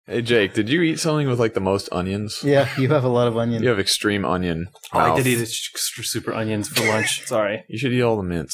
Hey, Jake, did you eat something with like the most onions? Yeah, you have a lot of onion. You have extreme onion. I did eat extra super onions for lunch. Sorry. You should eat all the mints.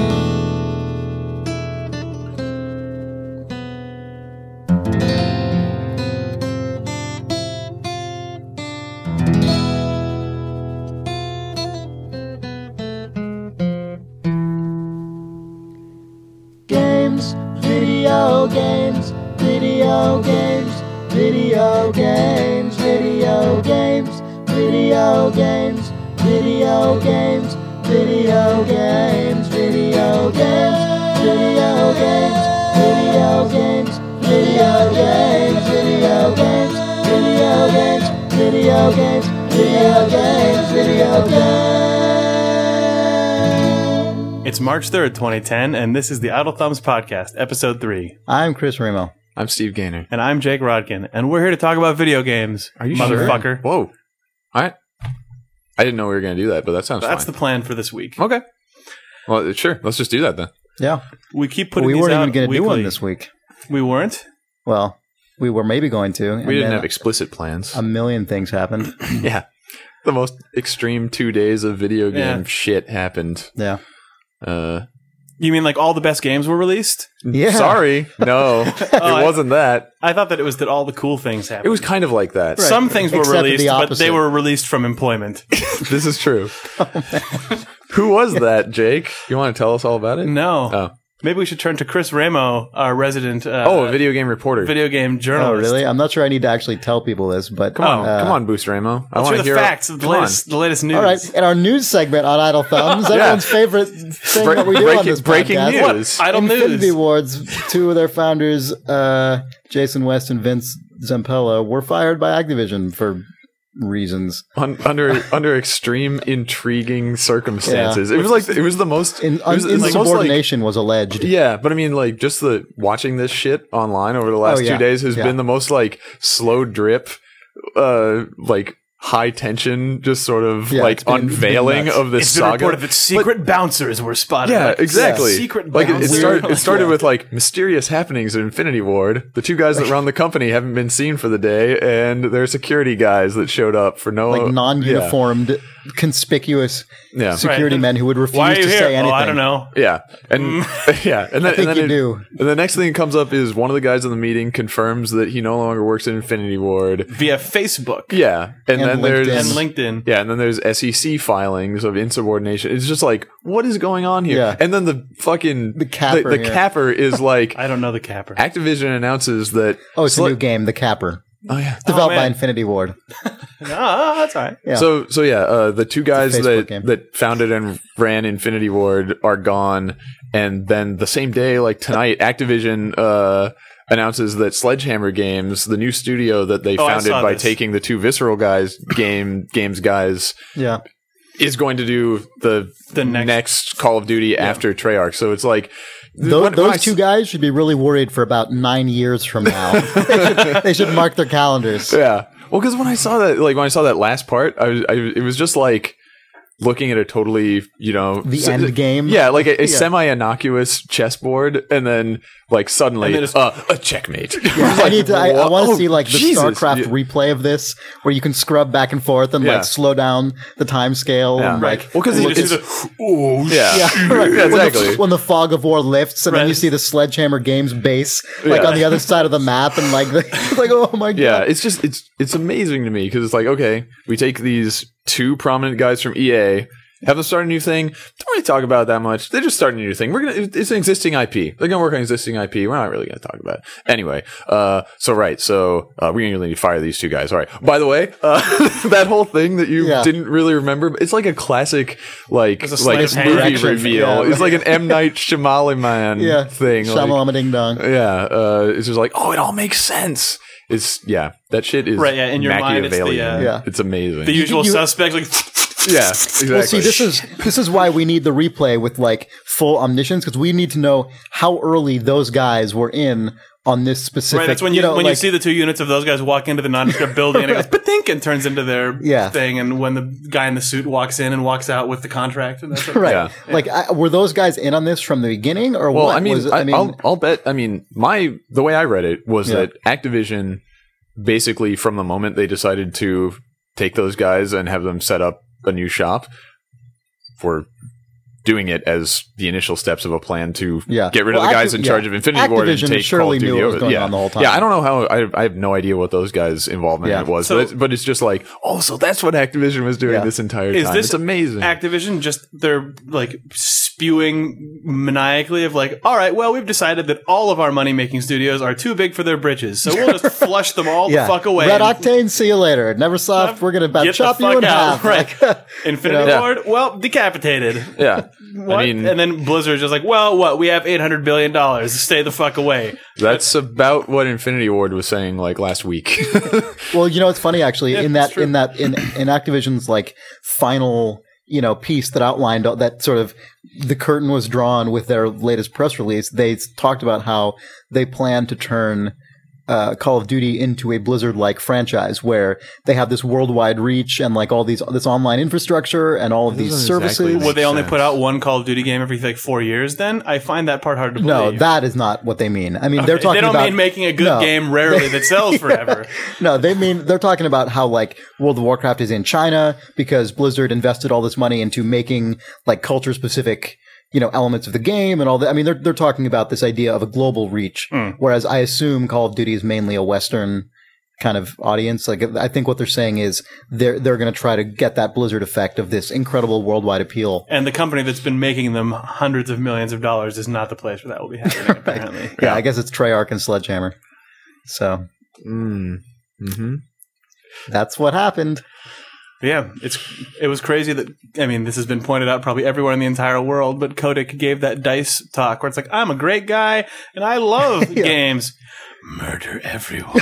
Games, video games, video games, video games, video games, video games, video games, video games, video games, video games, video games, video games, video games, video games, video games, video games, video games. It's March 3rd, 2010, and this is the Idle Thumbs Podcast, Episode 3. I'm Chris Remo. I'm Steve Gaynor. And I'm Jake Rodkin, and we're here to talk about video games. Are you motherfucker? Sure? Whoa. I didn't know we were going to do that, but that sounds That's fine. the plan for this week. Okay. Well, sure. Let's just do that then. Yeah. We keep putting We these weren't out even going to do weekly. one this week. We weren't? Well, we were maybe going to. We didn't have explicit plans. A million things happened. Yeah. The most extreme 2 days of video game Yeah. shit happened. Yeah. You mean like all the best games were released? Yeah. Sorry. No. It wasn't that. I thought that it was that all the cool things happened. It was kind of like that. Some things were Except the released, but opposite. they were released from employment. This is true. Who was that, Jake? You want to tell us all about it? No. Oh. Maybe we should turn to Chris Ramo, our resident A video game reporter. video game Oh, journalist. really? I'm not sure I need to actually tell people this, but Come on, Boost Ramo. I Let's want hear to the hear facts of the latest news. All right, in our news segment on Idle Thumbs, everyone's favorite thing that we do on this breaking podcast. news. What? Idle Infinity news. Ward's two of their founders, Jason West and Vince Zampella, were fired by Activision for reasons. Under extreme intriguing circumstances. Yeah. It was the most Insubordination was alleged. yeah, but I mean, like, just the watching this shit online over the last Oh, yeah. 2 days has Yeah. been the most like slow drip, like high tension, just sort of Yeah, like it's been unveiling nuts. of this It's been saga. reported that secret bouncers were spotted. Yeah, Like, exactly. Secret Like it bouncers. started with like mysterious happenings in Infinity Ward. The two guys that run the company haven't been seen for the day, and their security guys that showed up for no Like non-uniformed, conspicuous Yeah. security Right. men who would refuse Why are you to here? say anything. Oh, I don't know. Yeah, and yeah, and then, think and then you do. And the next thing that comes up is one of the guys in the meeting confirms that he no longer works at Infinity Ward. Via Facebook Yeah, and then LinkedIn. there's and LinkedIn. yeah, and then there's SEC filings of insubordination. It's just like, what is going on here? Yeah. And then the fucking The capper the here. capper is like I don't know the capper. Activision announces that. Oh, it's a new game, The Capper. Oh yeah. Developed by man. Infinity Ward. That's all right. Yeah. So the two guys It's a Facebook game. that founded and ran Infinity Ward are gone, and then the same day, like tonight, Activision announces that Sledgehammer Games, the new studio that they Oh, I founded saw by this. taking the two Visceral games guys, Yeah. is going to do the next Call of Duty after Treyarch. So it's like Those two guys should be really worried for about 9 years from now. They should mark their calendars. Yeah. Well, because when I saw that last part, it was just like looking at a totally, The end game. Yeah, like a semi-innocuous chessboard, and then like suddenly And then a checkmate. Yeah, I want to see like the Jesus. StarCraft replay of this, where you can scrub back and forth and Yeah. like slow down the time scale. Yeah. And, Right. like, Well, because And you it's just do oh, yeah, yeah, right. yeah, exactly. When the fog of war lifts, and then Right. you see the Sledgehammer Games base like Yeah. on the other side of the map, and like like oh my god. Yeah, it's just it's amazing to me because it's like, okay, we take these two prominent guys from EA, have them start a new thing. Don't really talk about it that much. They're just starting a new thing. It's an existing IP. They're gonna work on existing IP. We're not really gonna talk about it anyway. So we really need to fire these two guys. All right. By the way, that whole thing that you Yeah. didn't really remember, it's like a classic like It's a slight movie correction. reveal. Yeah. It's like an M. Night Shyamalan thing. Like, Shamalama Ding Dong. yeah, it's just like, oh, it all makes sense. That shit is Right, yeah, in your mind, it's the, Machiavellian. It's amazing. The usual you- suspects, like yeah, exactly. Well, see, this is why we need the replay with like full omniscience, because we need to know how early those guys were in on this specific. right. That's when you see the two units of those guys walk into the nondescript building and it goes patink and turns into their thing. And when the guy in the suit walks in and walks out with the contract, and that's what, right. Yeah. Like, were those guys in on this from the beginning, or Well, what? I mean, I'll bet. I mean, the way I read it was that Activision basically from the moment they decided to take those guys and have them set up a new shop, for doing it as the initial steps of a plan to get rid of the guys in charge of Infinity Ward and take Call of Duty over. On the whole time. Yeah, I don't know how. I have no idea what those guys' involvement in it was, but it's just like, so that's what Activision was doing this entire time. It's amazing. Activision just they're like spewing maniacally of like, all right, well, we've decided that all of our money making studios are too big for their britches, so we'll just flush them all the fuck away. Red Octane, see you later. Neversoft, we're gonna chop you in half. Right. Infinity Ward, well, decapitated. Yeah. What? I mean, and then Blizzard's just like, well, what? We have $800 billion. Stay the fuck away. That's about what Infinity Ward was saying like last week. Well, it's funny actually. In Activision's like final piece that outlined that sort of the curtain was drawn with their latest press release. They talked about how they plan to turn Call of Duty into a Blizzard-like franchise where they have this worldwide reach and like all this online infrastructure and all of these services. Exactly would they only put out one Call of Duty game every like 4 years then? I find that part hard to believe. No, that is not what they mean. I mean, they're talking about... They don't mean making a good game rarely that sells forever. No, they're talking about how like World of Warcraft is in China because Blizzard invested all this money into making like culture-specific elements of the game and all that. I mean, they're talking about this idea of a global reach, whereas I assume Call of Duty is mainly a Western kind of audience. Like, I think what they're saying is they're going to try to get that Blizzard effect of this incredible worldwide appeal. And the company that's been making them hundreds of millions of dollars is not the place where that will be happening, apparently. Yeah, I guess it's Treyarch and Sledgehammer. So, that's what happened. Yeah, it was crazy that, I mean, this has been pointed out probably everywhere in the entire world, but Kotick gave that DICE talk where it's like, I'm a great guy and I love games. Murder everyone.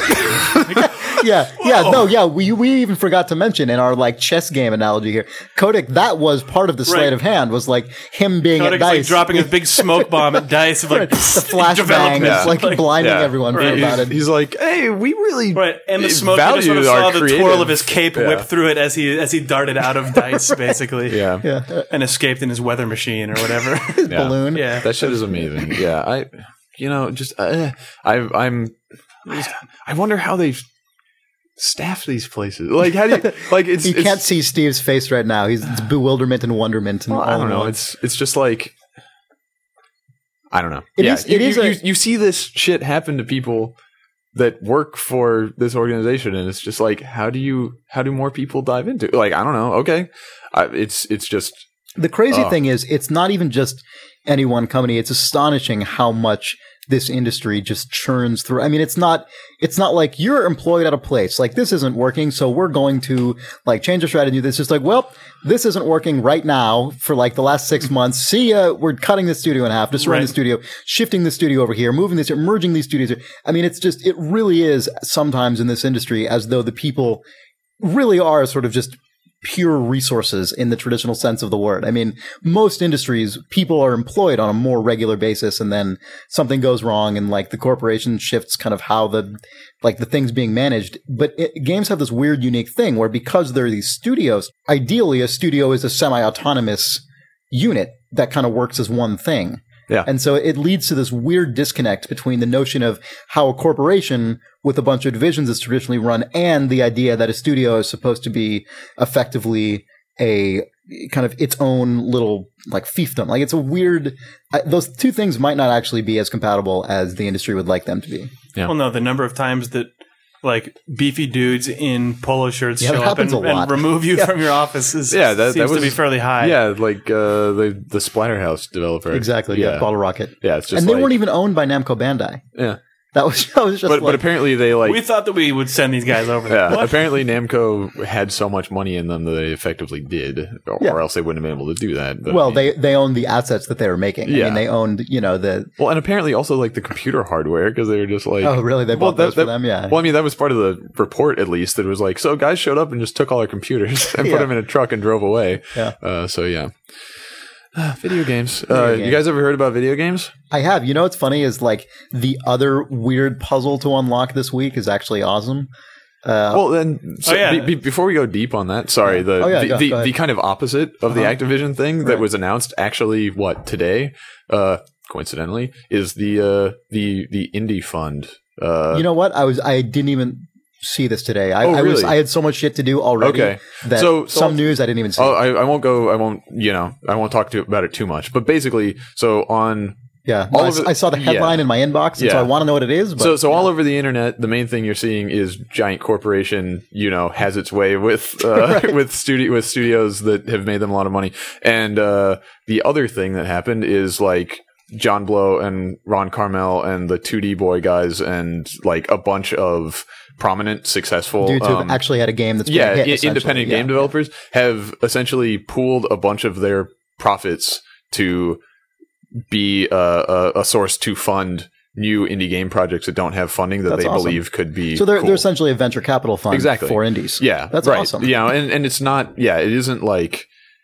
We even forgot to mention in our like chess game analogy here, Kotick, that was part of the sleight of hand, was like him being Kotick's at DICE. Like dropping a big smoke bomb at DICE. Of, like, the flashbang is like blinding everyone about it. He's like, hey, we really and the smoke, you just sort of saw the twirl of his cape whip through it as he darted out of DICE, basically. And escaped in his weather machine or whatever. His balloon. Yeah. That shit is amazing. Yeah, I wonder how they staff these places. Like, how do you like? You can't see Steve's face right now. It's bewilderment and wonderment. And I don't know. It's just like, I don't know. You see this shit happen to people that work for this organization, and it's just like, how do more people dive into it? Like, I don't know. Okay, it's just the crazy thing is, it's not even just any one company. It's astonishing how much this industry just churns through. I mean, it's not like you're employed at a place like this isn't working, so we're going to like change our strategy. This is like, well, this isn't working right now for like the last 6 months. See, we're cutting the studio in half, destroying the studio, shifting the studio over here, moving this here, merging these studios. I mean, it really is sometimes in this industry as though the people really are sort of just pure resources in the traditional sense of the word. I mean, most industries, people are employed on a more regular basis, and then something goes wrong and like the corporation shifts kind of how the things being managed. But games have this weird, unique thing where because there are these studios, ideally a studio is a semi-autonomous unit that kind of works as one thing. Yeah. And so it leads to this weird disconnect between the notion of how a corporation with a bunch of divisions is traditionally run and the idea that a studio is supposed to be effectively a kind of its own little like fiefdom. Like, it's a weird, those two things might not actually be as compatible as the industry would like them to be. Yeah. Well, no, the number of times that like beefy dudes in polo shirts show up and remove you from your office seems to be fairly high. Yeah, like the Splatterhouse developer. Exactly. Yeah, Bottle Rocket. Yeah, it's just and they weren't even owned by Namco Bandai. Yeah. That was just but apparently they like... We thought that we would send these guys over there. Yeah, apparently Namco had so much money in them that they effectively did, or else they wouldn't have been able to do that. But, well, they owned the assets that they were making. Yeah. I mean, they owned, the... Well, and apparently also like the computer hardware, because they were just like... Oh, really? They bought those for them? Yeah. Well, I mean, that was part of the report, at least, that it was like, so guys showed up and just took all our computers and put them in a truck and drove away. Yeah. So, yeah. Video games. You guys ever heard about video games? I have. You know what's funny is like the other weird puzzle to unlock this week is actually awesome. Well, then, before we go deep on that, sorry, the kind of opposite of the Activision thing that was announced actually, today, coincidentally, is the indie fund. You know what? I didn't even see this today. I really? I had so much shit to do already. Okay. That So some news I didn't even see. I won't talk about it too much. But basically, so on. Yeah, no, I saw the headline in my inbox, and so I want to know what it is. But, so all over the internet, the main thing you're seeing is giant corporation, has its way with with studios that have made them a lot of money. And the other thing that happened is like John Blow and Ron Carmel and the 2D Boy guys and like a bunch of prominent, successful dudes who actually had a game that's been a hit, independent game developers have essentially pooled a bunch of their profits to be a source to fund new indie game projects that don't have funding that they believe could be so they're cool. essentially a venture capital fund for indies. Yeah, that's right. awesome. Yeah, and it's not. Yeah, it isn't like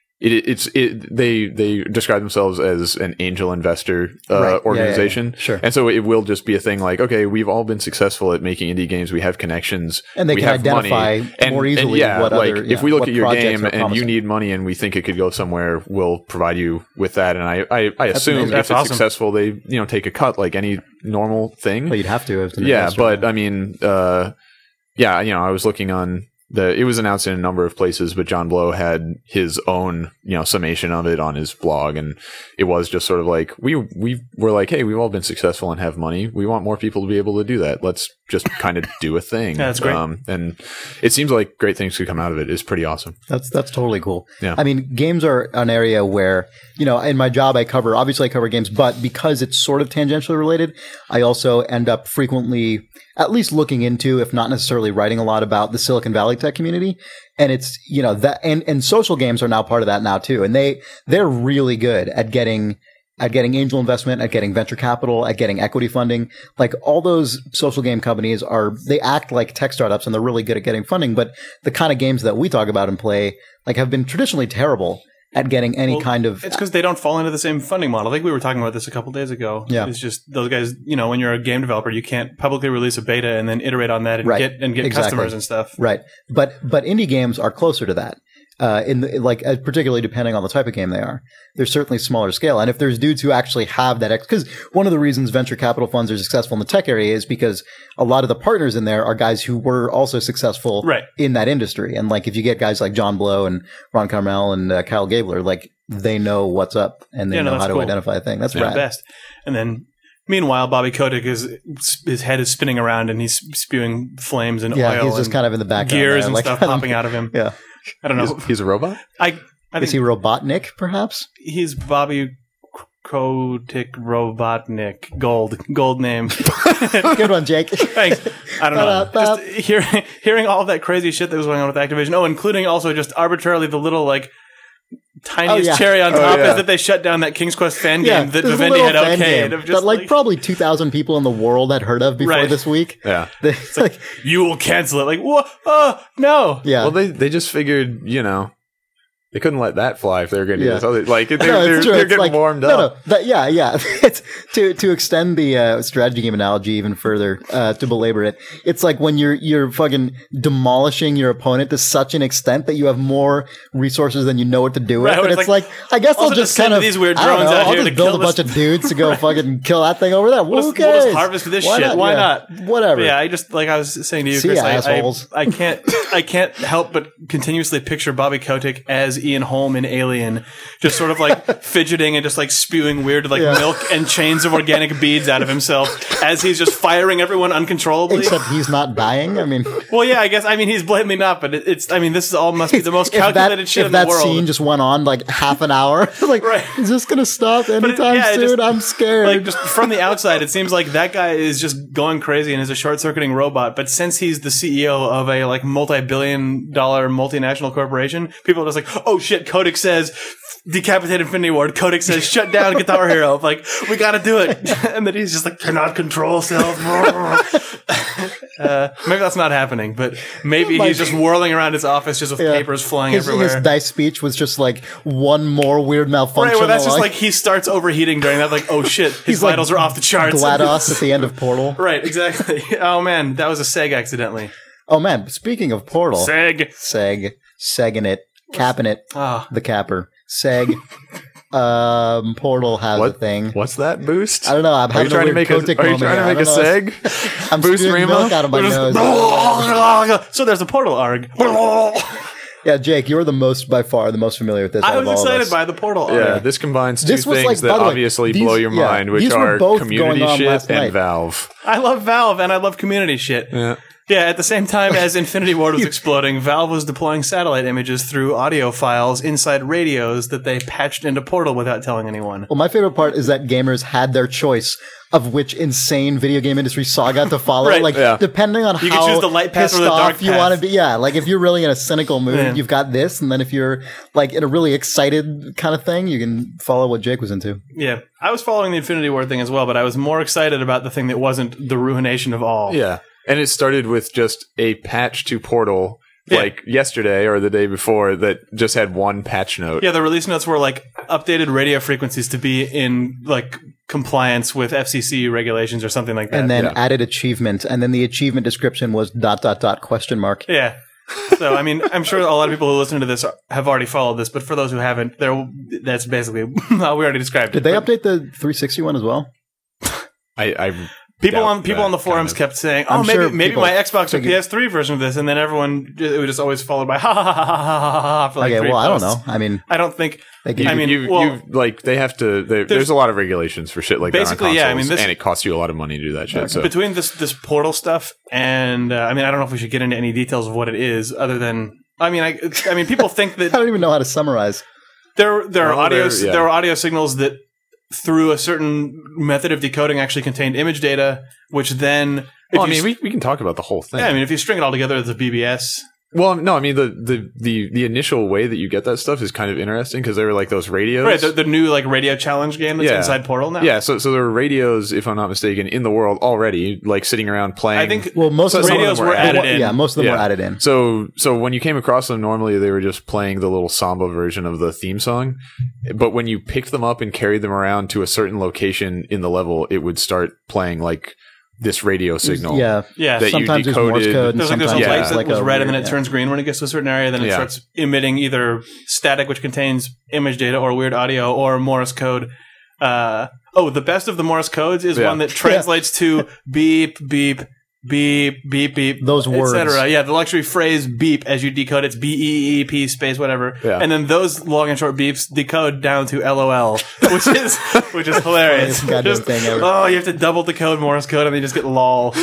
they describe themselves as an angel investor organization. Yeah. Sure. And so it will just be a thing like, okay, we've all been successful at making indie games. We have connections, and they we can have identify money. more easily. If we look at your game and you need money and we think it could go somewhere, we'll provide you with that. And I assume if it's successful, they take a cut like any normal thing. Well, you'd have to. But I mean, I was looking on. It was announced in a number of places, but John Blow had his own, summation of it on his blog, and it was just sort of like we were like, hey, we've all been successful and have money. We want more people to be able to do that. Let's just kind of do a thing. Yeah, that's great. And it seems like great things could come out of it. It's pretty awesome. That's totally cool. Yeah. I mean, games are an area where, in my job, I cover games, but because it's sort of tangentially related, I also end up frequently at least looking into, if not necessarily writing a lot about the Silicon Valley tech community. And it's, that, and social games are now part of that now too. And they're really good at getting angel investment, at getting venture capital, at getting equity funding. Like all those social game companies they act like tech startups and they're really good at getting funding. But the kind of games that we talk about and play, like have been traditionally terrible at getting any kind of... It's because they don't fall into the same funding model. I think we were talking about this a couple days ago. Yeah. It's just those guys, when you're a game developer, you can't publicly release a beta and then iterate on that and get customers and stuff. Right. But indie games are closer to that. Particularly depending on the type of game they are. They're certainly smaller scale. And if there's dudes who actually have that, because one of the reasons venture capital funds are successful in the tech area is because a lot of the partners in there are guys who were also successful in that industry. And like, if you get guys like John Blow and Ron Carmel and Kyle Gabler, like they know what's up and they know how to identify a thing. That's rad. Best. And then meanwhile, Bobby Kotick his head is spinning around and he's spewing flames and oil. Yeah, he's just kind of in the background. Gears and stuff popping out of him. Yeah. I don't know. He's a robot? I think is he Robotnik, perhaps? He's Bobby Kotick Robotnik. Gold name. Good one, Jake. Thanks. I don't know. Just hearing all of that crazy shit that was going on with Activision. Oh, including also just arbitrarily the little tiniest cherry on top is that they shut down that King's Quest fan game that Vivendi had okayed. That probably 2,000 people in the world had heard of before this week. Yeah. It's like, you will cancel it. Like, what? Oh, no. Yeah. Well, they just figured, they couldn't let that fly if they were going to do this other. Like they're getting warmed up. It's to extend the strategy game analogy even further, to belabor it. It's like when you're fucking demolishing your opponent to such an extent that you have more resources than you know what to do with. But it's like I guess I'll just kind of these weird drones out here to build a bunch of dudes to go fucking kill that thing over there. Who cares? We'll just harvest this shit. Why not? Whatever. But I was saying to you, Chris, I can't help but continuously picture Bobby Kotick as Ian Holm in Alien, just sort of like fidgeting and just like spewing weird milk and chains of organic beads out of himself as he's just firing everyone uncontrollably. Except he's not dying. I mean, well, yeah, I guess. I mean, he's blatantly not, but this is all must be the most calculated shit in the world. If that scene just went on like half an hour, like, is this going to stop anytime soon? I'm scared. Like, just from the outside, it seems like that guy is just going crazy and is a short-circuiting robot. But since he's the CEO of a multi-billion-dollar multinational corporation, people are just like, oh shit, Kotick says decapitate Infinity Ward. Kotick says shut down Guitar Hero. Like, we gotta do it. And then he's just like, cannot control self. Maybe that's not happening, but maybe he's just whirling around his office just with papers flying everywhere. His dice speech was just like one more weird malfunction. Right, well, that's just like he starts overheating during that, like, oh shit, his vitals are off the charts. GLaDOS at the end of Portal. Right, exactly. Oh man, that was a seg accidentally. Oh man, speaking of Portal. Segging it. Capping it. The capper. Seg. Portal has a thing. What's that boost? I don't know. I'm Are you having trying a to make weird a? Kotick Are you moment trying to here. make a I don't know. seg? I'm Boost spewing Remo? milk out of my nose. So there's a Portal arg. Yeah, Jake, you're by far the most familiar with this. I out of was all of excited us. by the Portal arg. Yeah, this combines two This was things like, that by the way, obviously these- blow your yeah, mind, which these were are both community going on shit last and night. Valve. I love Valve and I love community shit. Yeah. Yeah, at the same time as Infinity Ward was exploding, Valve was deploying satellite images through audio files inside radios that they patched into Portal without telling anyone. Well, my favorite part is that gamers had their choice of which insane video game industry saga to follow. Right. Like, Yeah. depending on You how can choose the light path pissed or the dark off you path. want to be. Yeah, like if you're really in a cynical mood, Yeah. you've got this. And then if you're like in a really excited kind of thing, you can follow what Jake was into. Yeah, I was following the Infinity Ward thing as well, but I was more excited about the thing that wasn't the ruination of all. Yeah. And it started with just a patch to Portal, Yeah. like yesterday or the day before, that just had one patch note. Yeah, the release notes were like updated radio frequencies to be in like compliance with FCC regulations or something like that. And then Yeah. added achievement. And then the achievement description was ... question mark. Yeah. So, I mean, I'm sure a lot of people who listen to this have already followed this, but for those who haven't, that's basically, we already described Did it. they But update the 360 one as well? People doubt on the that, forums kind of. kept saying, I'm "Oh, sure maybe people my Xbox or figured- PS3 version of this," and then it was just always followed by "ha ha ha ha ha ha ha" for like Okay, three well, I don't posts. know. I mean, I don't think. they give I mean, they have to. There's a lot of regulations for shit like that on Basically, consoles, yeah, I mean, this- and it costs you a lot of money to do that shit. So between this Portal stuff and I mean, I don't know if we should get into any details of what it is, other than I mean, people think that I don't even know how to summarize. there are yeah. there are audio signals that through a certain method of decoding actually contained image data, which then well, I mean, we can talk about the whole thing. yeah, I mean, if you string it all together as a BBS. Well, no, I mean the initial way that you get that stuff is kind of interesting because they were like those radios, Right, the new like radio challenge game that's Yeah. inside Portal now. Yeah, so there were radios, if I'm not mistaken, in the world already, like sitting around playing. I think Well, most So of them some of radios them were were added added in. Yeah, most of them Yeah. were added in. So when you came across them, normally they were just playing the little samba version of the theme song. But when you picked them up and carried them around to a certain location in the level, it would start playing like this radio signal. Yeah. Yeah, that you Sometimes there's Morse decoded. code and There's a sometimes light it's that like was a red and then weird- it turns green when it gets to a certain area. Then it Yeah. starts emitting either static, which contains image data, or weird audio, or Morse code. The best of the Morse codes is Yeah. one that translates to beep, beep, beep, beep, beep. Those words. etc. Yeah, the luxury phrase beep as you decode it's BEEP space whatever. Yeah. And then those long and short beeps decode down to LOL, which is hilarious. Funniest goddamn Just, thing ever. oh, you have to double decode Morse code and then you just get lol.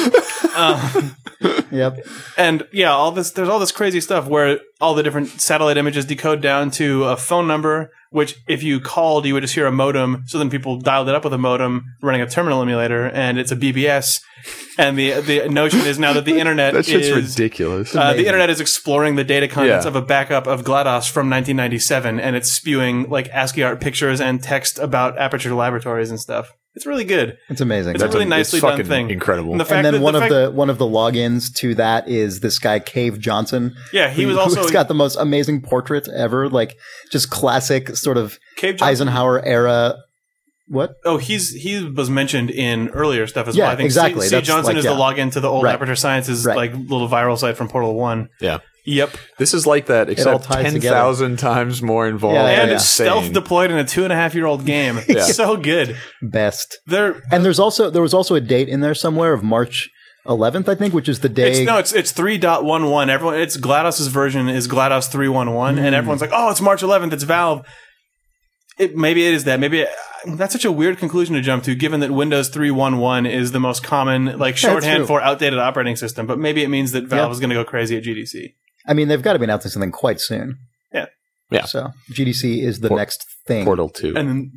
Yep. And yeah, there's all this crazy stuff where all the different satellite images decode down to a phone number, which if you called, you would just hear a modem. So then people dialed it up with a modem running a terminal emulator, and it's a BBS. And the notion is now that the internet That shit's is ridiculous. the internet is exploring the data contents Yeah. of a backup of GLaDOS from 1997, and it's spewing like ASCII art pictures and text about Aperture Laboratories and stuff. It's really good. It's amazing. It's a really nicely it's done fucking thing. incredible. And the fact And then that one of the logins to that is this guy Cave Johnson. Yeah, he was who- also- who's got the most amazing portrait ever, like just classic sort of Cave Johnson- Eisenhower era. What? Oh, he was mentioned in earlier stuff as Yeah, well. I think exactly. C. That's Johnson like, is yeah. the login to the old Right. Aperture Sciences Right. like little viral site from Portal 1. Yeah. Yep. This is like that, all except ties 10,000 times more involved. Yeah, And and it's stealth insane. deployed in a 2.5-year-old game. Yeah. It's so good. Best. There And there was also a date in there somewhere of March 11th, I think, which is the day. it's 3.11. Everyone it's GLaDOS's version is GLaDOS 3.11 and everyone's like, "Oh, it's March 11th, it's Valve." Maybe it is that. Maybe that's such a weird conclusion to jump to, given that Windows 3.11 is the most common like shorthand true. for outdated operating system. But maybe it means that Valve Yeah. is going to go crazy at GDC. I mean, they've got to be announcing something quite soon. Yeah. Yeah. So GDC is the next thing. Portal 2. And then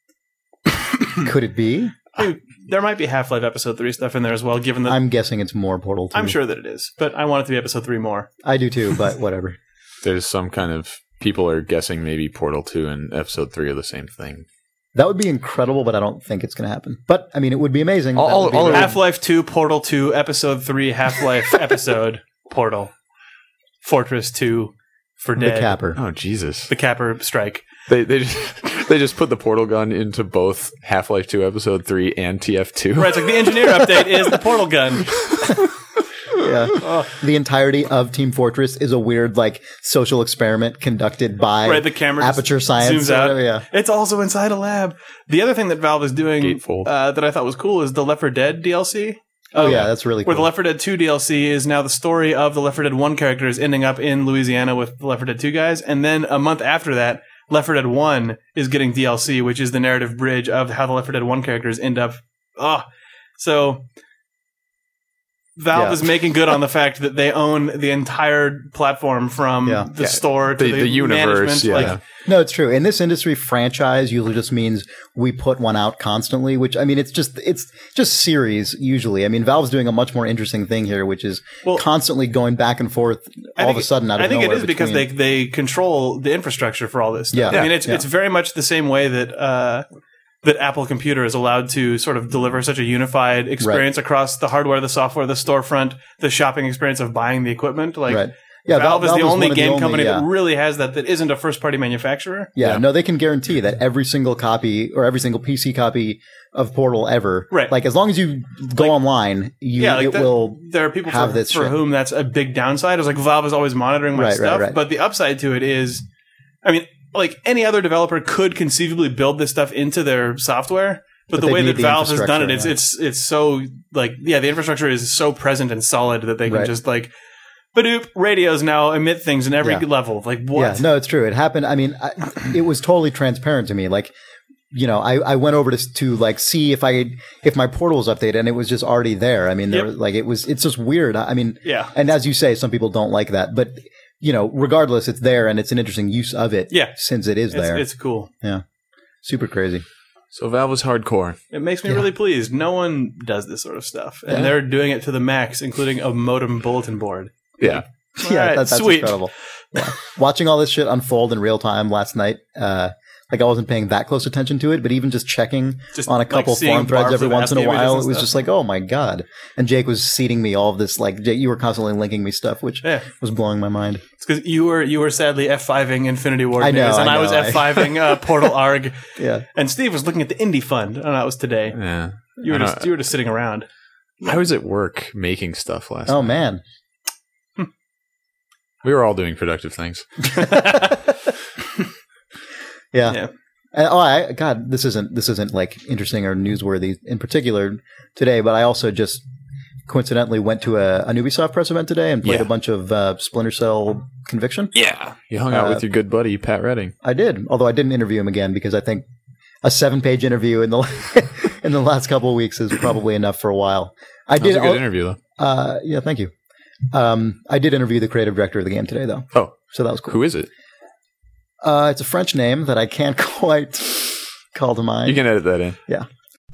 Could it be? there might be Half-Life Episode 3 stuff in there as well, given that I'm guessing it's more Portal 2. I'm sure that it is, but I want it to be Episode 3 more. I do too, but whatever. There's some kind of people are guessing maybe Portal 2 and Episode 3 are the same thing. That would be incredible, but I don't think it's going to happen. But I mean, it would be amazing. That All- would be all really- of- Half-Life 2, Portal 2, Episode 3, Half-Life Episode, Portal, Fortress 2, for the Dead, capper. Oh, Jesus. the Capper Strike. They just put the portal gun into both Half-Life 2 Episode 3 and TF2. Right, it's like the engineer update is the portal gun. Yeah. The entirety of Team Fortress is a weird, like, social experiment conducted by the camera just Aperture Science. zooms out. Whatever, yeah. It's also inside a lab. The other thing that Valve is doing Gatefold. that I thought was cool is the Left 4 Dead DLC. Oh, yeah, that's really Where cool. the Left 4 Dead 2 DLC is now the story of the Left 4 Dead 1 characters ending up in Louisiana with the Left 4 Dead 2 guys. And then a month after that, Left 4 Dead 1 is getting DLC, which is the narrative bridge of how the Left 4 Dead 1 characters end up. So Valve is making good on the fact that they own the entire platform from the store to the universe. management. Yeah. Like, No, it's true. In this industry, franchise usually just means we put one out constantly, which, I mean, it's just series usually. I mean, Valve's doing a much more interesting thing here, which is constantly going back and forth all of a sudden out of nowhere. I think it is because they control the infrastructure for all this stuff. Yeah. I mean, it's very much the same way that that Apple Computer is allowed to sort of deliver such a unified experience across the hardware, the software, the storefront, the shopping experience of buying the equipment. Like, Yeah, Valve is the only one of game company that really has that isn't a first-party manufacturer. Yeah, no, they can guarantee that every single copy or every single PC copy of Portal ever, like as long as you go online, it will. There are people have this for whom that's a big downside. It's like Valve is always monitoring my stuff, but the upside to it is, I mean, like any other developer could conceivably build this stuff into their software. But the way that Valve has done it, it's so like, the infrastructure is so present and solid that they can just like, Badoop, radios now emit things in every level. Like, what? Yeah, no, it's true. It happened. I mean, it was totally transparent to me. Like, you know, I went over to like see if my portal was updated, and it was just already there. I mean, it's just weird. I mean, and as you say, some people don't like that, but you know, regardless, it's there, and it's an interesting use of it. Yeah, since it is there, it's cool. Yeah, super crazy. So Valve is hardcore. It makes me really pleased. No one does this sort of stuff, and they're doing it to the max, including a modem bulletin board. Yeah. Yeah, that's sweet. Incredible. Yeah. Watching all this shit unfold in real time last night, like I wasn't paying that close attention to it, but even just checking on a couple forum threads every once in a while, it was just like, oh my God. And Jake was seeding me all of this, like you were constantly linking me stuff, which was blowing my mind. It's because you were sadly F5ing Infinity Ward news, and I was F5ing Portal Arg. Yeah. And Steve was looking at the Indie Fund. I don't know, that was today. Yeah. You were just sitting around. I was at work making stuff last night. Oh man. We were all doing productive things. Yeah. And, God, this isn't like interesting or newsworthy in particular today, but I also just coincidentally went to a Ubisoft press event today and played a bunch of Splinter Cell Conviction. Yeah. You hung out with your good buddy, Pat Redding. I did, although I didn't interview him again because I think a 7-page interview in the in the last couple of weeks is probably enough for a while. That was a good interview, though. Yeah, thank you. I did interview the creative director of the game today, though. Oh. So that was cool. Who is it? It's a French name that I can't quite call to mind. You can edit that in. Yeah.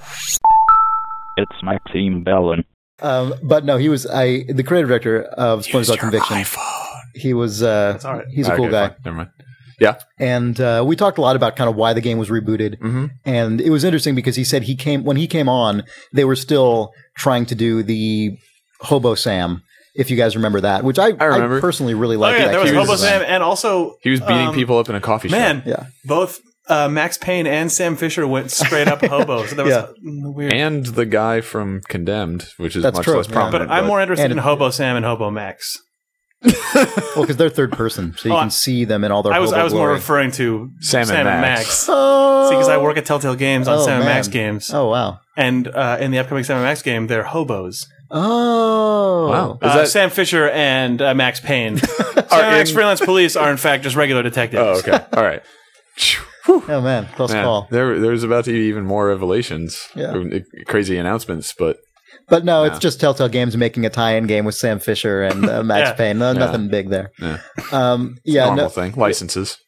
It's Maxime Bellin. But no, he was the creative director of Splinter Cell Conviction. He was he's a cool guy. Fine. Never mind. Yeah. And we talked a lot about kind of why the game was rebooted. Mm-hmm. And it was interesting because he said when he came on, they were still trying to do the Hobo Sam. If you guys remember that, which I personally really liked. Oh, yeah, there was Hobo Sam, and also he was beating people up in a coffee shop. Yeah, both Max Payne and Sam Fisher went straight up Hobo. So that was weird. And the guy from Condemned, which is much less prominent. But I'm more interested in Hobo Sam and Hobo Max. Well, because they're third person, so you can see them in all their. I was more referring to Sam and Max. Oh, see, because I work at Telltale Games on Sam and Max games. Oh wow! And in the upcoming Sam and Max game, they're hobos. Oh wow! Sam Fisher and Max Payne. Sam and Max Freelance Police are in fact just regular detectives. Oh, okay, all right. Oh man, close call. There's about to be even more revelations, crazy announcements, but no, it's just Telltale Games making a tie-in game with Sam Fisher and Max Payne. Nothing big there. Normal thing, licenses.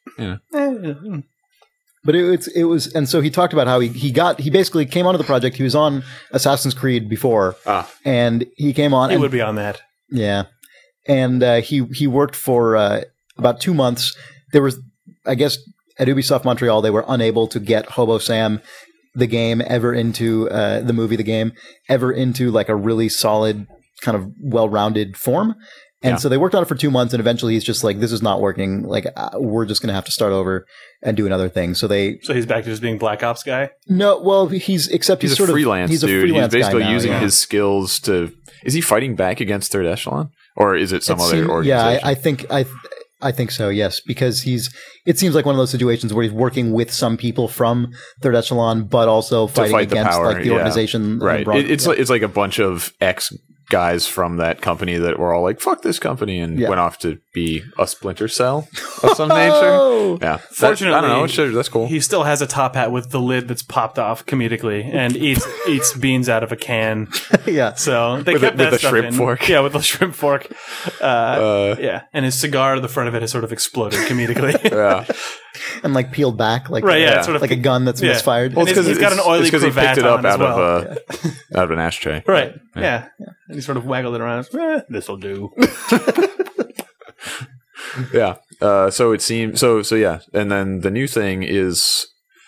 But it was, and so he talked about how he basically came onto the project. He was on Assassin's Creed before, and he came on. He would be on that, yeah. And he worked for about 2 months. There was, I guess, at Ubisoft Montreal, they were unable to get Hobo Sam, the game, ever into the movie, the game, ever into like a really solid kind of well-rounded form. And so they worked on it for 2 months, and eventually he's just like, this is not working. Like, we're just going to have to start over and do another thing. So he's back to just being Black Ops guy? No, well, he's sort a freelance he's a dude. freelance He's basically guy now, using his skills to. Is he fighting back against Third Echelon, or is it some other organization? Yeah, I think so. Yes, because it seems like one of those situations where he's working with some people from Third Echelon, but also fighting against the organization. Right. It's like a bunch of ex guys from that company that were all like, fuck this company, and went off to be a Splinter Cell of some nature. Yeah. Fortunately, I don't know. That's cool. He still has a top hat with the lid that's popped off comedically and eats beans out of a can. Yeah. So they with kept that the stuff shrimp in. fork. Yeah, with the shrimp fork. Yeah. And his cigar, the front of it has sort of exploded comedically. Yeah. And like peeled back, like sort of like a gun that's misfired. Well, he's got an oily cravat he picked it up on out as of out of an ashtray. Right. Yeah. And he sort of waggled it around. This'll do. Yeah. So it seems so yeah. And then the new thing is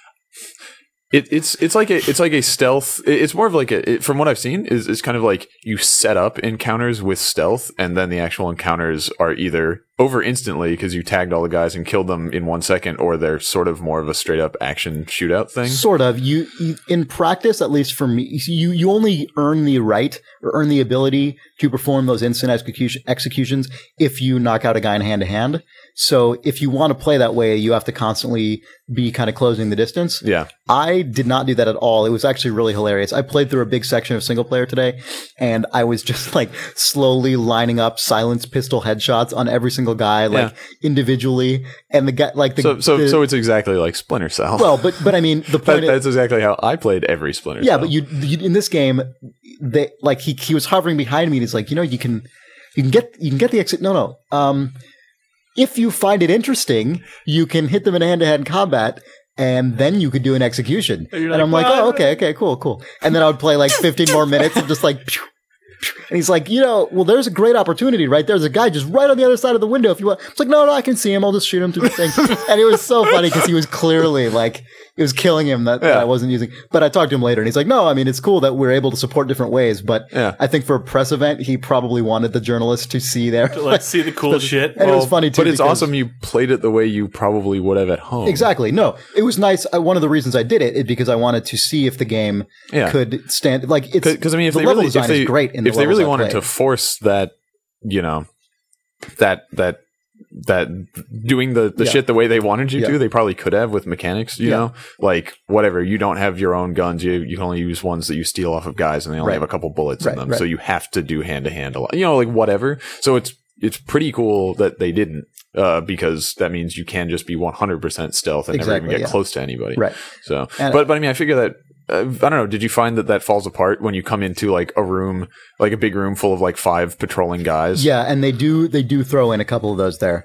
it's like a stealth. It's more of like from what I've seen is kind of like you set up encounters with stealth, and then the actual encounters are either over instantly because you tagged all the guys and killed them in 1 second, or they're sort of more of a straight up action shootout thing. Sort of. You in practice, at least for me, you only earn the right or earn the ability to perform those instant executions if you knock out a guy in hand to hand. So if you want to play that way, you have to constantly be kind of closing the distance. Yeah. I did not do that at all. It was actually really hilarious. I played through a big section of single player today, and I was just like slowly lining up silenced pistol headshots on every single guy, like individually. And the guy, like so it's exactly like Splinter Cell. Well, but I mean, the point that's exactly how I played every Splinter Cell. Yeah, but you in this game, he was hovering behind me, and he's like, you can get the exit. No. If you find it interesting, you can hit them in hand-to-hand combat, and then you could do an execution. And I'm like, oh, okay, cool. And then I would play like 15 more minutes and just like, pew, pew. And he's like, well, there's a great opportunity, right? There's a guy just right on the other side of the window if you want. It's like, no, I can see him. I'll just shoot him through the thing. And it was so funny because he was clearly like, it was killing him that I wasn't using. But I talked to him later, and he's like, no, I mean, it's cool that we're able to support different ways. But I think for a press event, he probably wanted the journalists to see see the cool shit. And it was funny, too. But it's awesome you played it the way you probably would have at home. Exactly. No, it was nice. One of the reasons I did it is because I wanted to see if the game could stand. Like, it's because I mean, if the they level really, design is great. If they really wanted to force that, that doing the shit the way they wanted you to, they probably could have with mechanics, you know, like whatever, you don't have your own guns, you can only use ones that you steal off of guys, and they only have a couple bullets in them, so you have to do hand to hand a lot, like whatever. So it's pretty cool that they didn't, because that means you can just be 100% stealth and never even get close to anybody. Right. So, but I mean, I figure that. I don't know. Did you find that falls apart when you come into like a room, like a big room full of like 5 patrolling guys? Yeah, and they do throw in a couple of those there.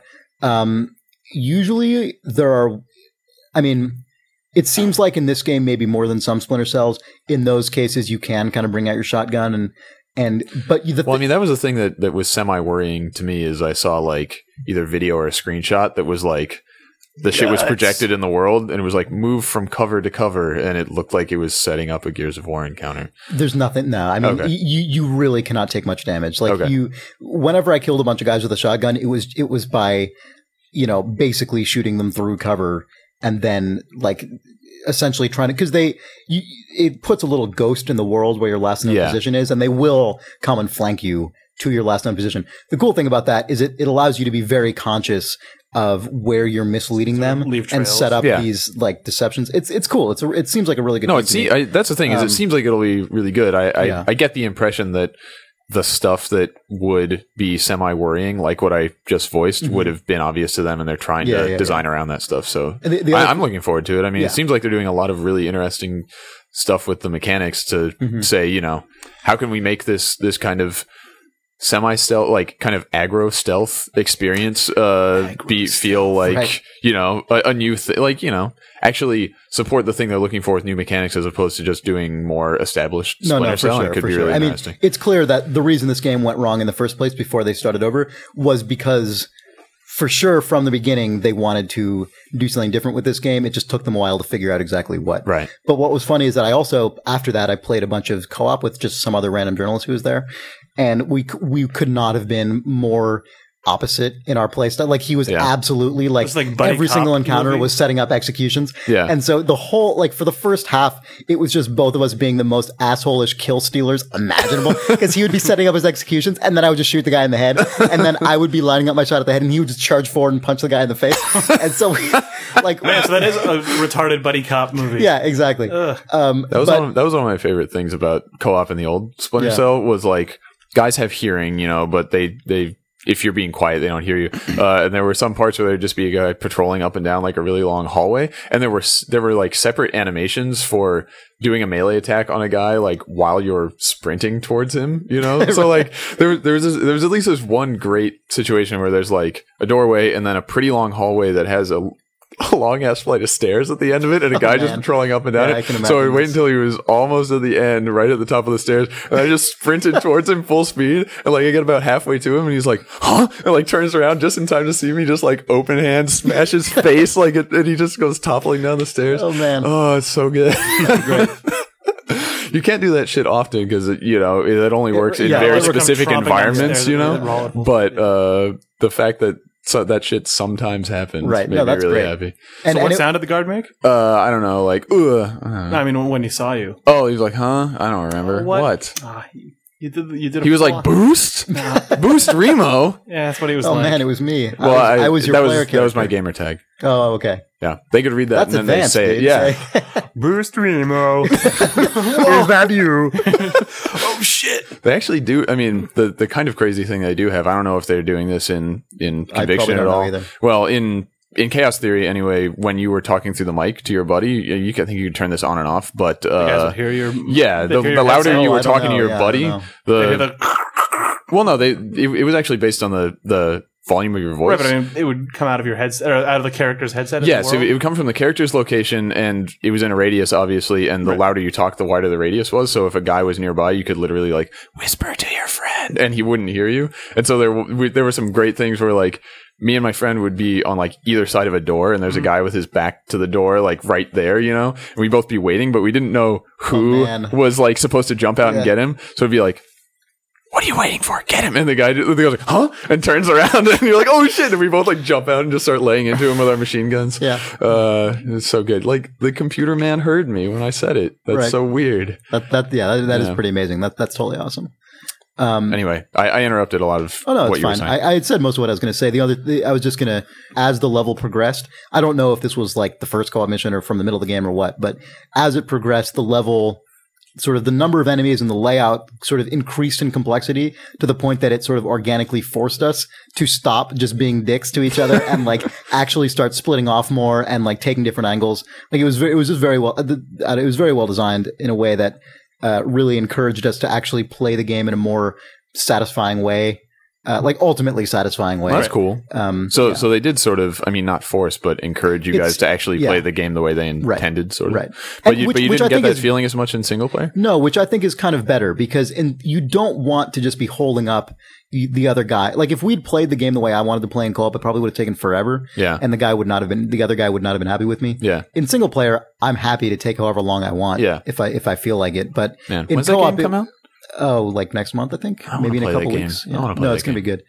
Usually there are. I mean, it seems like in this game maybe more than some Splinter Cells. In those cases, you can kind of bring out your shotgun but I mean, that was the thing that was semi worrying to me is I saw like either video or a screenshot that was like. The shit was projected in the world, and it was like move from cover to cover, and it looked like it was setting up a Gears of War encounter. There's nothing. No, I mean, you really cannot take much damage. Like whenever I killed a bunch of guys with a shotgun, it was by, basically shooting them through cover, and then like essentially trying to, because it puts a little ghost in the world where your last known position is, and they will come and flank you to your last known position. The cool thing about that is it allows you to be very conscious of where you're misleading them and set up these like deceptions. It's cool. It seems like a really good. No, that's the thing is it seems like it'll be really good. I get the impression that the stuff that would be semi worrying, like what I just voiced, would have been obvious to them, and they're trying to design around that stuff. So I'm looking forward to it. I mean, it seems like they're doing a lot of really interesting stuff with the mechanics to say, how can we make this kind of semi-stealth, like kind of aggro stealth experience feel like a new thing, like actually support the thing they're looking for with new mechanics as opposed to just doing more established Splinter Cell. It could be really interesting. I mean, it's clear that the reason this game went wrong in the first place before they started over was because for sure from the beginning they wanted to do something different with this game. It just took them a while to figure out exactly what. Right. But what was funny is that I also, after that, I played a bunch of co-op with just some other random journalist who was there. and we could not have been more opposite in our playstyle. Like he was absolutely like, It's like buddy every cop single encounter movie. was setting up executions. Yeah. And so the whole, like for the first half, it was just both of us being the most asshole-ish kill stealers imaginable, because he would be setting up his executions and then I would just shoot the guy in the head, and then I would be lining up my shot at the head and he would just charge forward and punch the guy in the face. And so we, like, Man, so that is a retarded buddy cop movie. yeah, exactly. Ugh. That was one of my favorite things about co-op in the old Splinter Yeah. Cell was like guys have hearing, you know, but they if you're being quiet, they don't hear you. And there were some parts where there'd just be a guy patrolling up and down like a really long hallway, and there were like separate animations for doing a melee attack on a guy like while you're sprinting towards him, you know. So like there's at least this one great situation where there's like a doorway and then a pretty long hallway that has a long ass flight of stairs at the end of it, and a guy just man. patrolling up and down Yeah, I it. can So I imagine wait this. until he was almost at the end, right at the top of the stairs, and I just sprinted towards him full speed, and like I get about halfway to him, and he's like, "Huh?" and like turns around just in time to see me just like open hand smash his face, like it, and he just goes toppling down the stairs. Oh, man. Oh, it's so good. You can't do that shit often because you know it only works in yeah, very it would come specific tromping environments, downstairs you and know. roll it. But the fact that that shit sometimes happens, Right. made No, me that's really great. happy. And, So what and it- sound did the guard make? I don't know, like, I don't know. No, I mean, when he saw you. Oh, he was like, huh? I don't remember. What? Ah, you did. He was like, boost? Boost Remo? Yeah, that's what he was oh like. man, it was me. Well, I was your that player that was my character. gamer tag. Oh, okay. Yeah. They could read that That's and then advanced, they say dude. it. Yeah. Boost Remo. Is that you? Oh shit! They actually do. I mean, the kind of crazy thing they do have, I don't know if they're doing this in Conviction don't at know all. either. Well, in Chaos Theory, anyway, when you were talking through the mic to your buddy, you can think you could turn this on and off, but You guys would hear your yeah, they'd the hear your louder headset. you Oh, were I don't talking to know. your Yeah, I buddy, don't know. They'd hear the well, no, it was actually based on the volume of your voice. Right, but I mean, it would come out of your headset or out of the character's headset. in Yes, the world? it would come from the character's location, and it was in a radius, obviously. And the louder you talk, the wider the radius was. So if a guy was nearby, you could literally like whisper to your friend, and he wouldn't hear you. And so there were some great things where like me and my friend would be on like either side of a door, and there's a guy with his back to the door, like right there, you know. And we'd both be waiting, but we didn't know who man. was like supposed to jump out and get him. So it'd be like, what are you waiting for? Get him. And the guy goes like, huh? And turns around and you're like, oh shit. And we both like jump out and just start laying into him with our machine guns. Yeah. It's so good. Like the computer man heard me when I said it. That's Right. so weird. That is pretty amazing. That's totally awesome. Anyway, I interrupted a lot of Oh no, what it's you were fine. saying. I had said most of what I was going to say. I was just going to, as the level progressed, I don't know if this was like the first co-op mission or from the middle of the game or what, but as it progressed, the level, sort of the number of enemies and the layout sort of increased in complexity to the point that it sort of organically forced us to stop just being dicks to each other and like actually start splitting off more and like taking different angles. Like it was very well designed in a way that really encouraged us to actually play the game in a more satisfying way, like ultimately satisfying way. Well, that's cool. So they did sort of, I mean, not force, but encourage you guys to actually play the game the way they intended, sort of. Right. But And you which didn't I get think that is- feeling as much in single player? No, which I think is kind of better because you don't want to just be holding up the other guy. Like if we'd played the game the way I wanted to play in co-op, it probably would have taken forever. Yeah. And the other guy would not have been happy with me. Yeah. In single player, I'm happy to take however long I want. Yeah. If I feel like it. But Man, in when's that co-op, game come out? Oh, like next month, I think. I wanna Maybe in a play that couple game. weeks. I wanna play No, that it's gonna be game. good.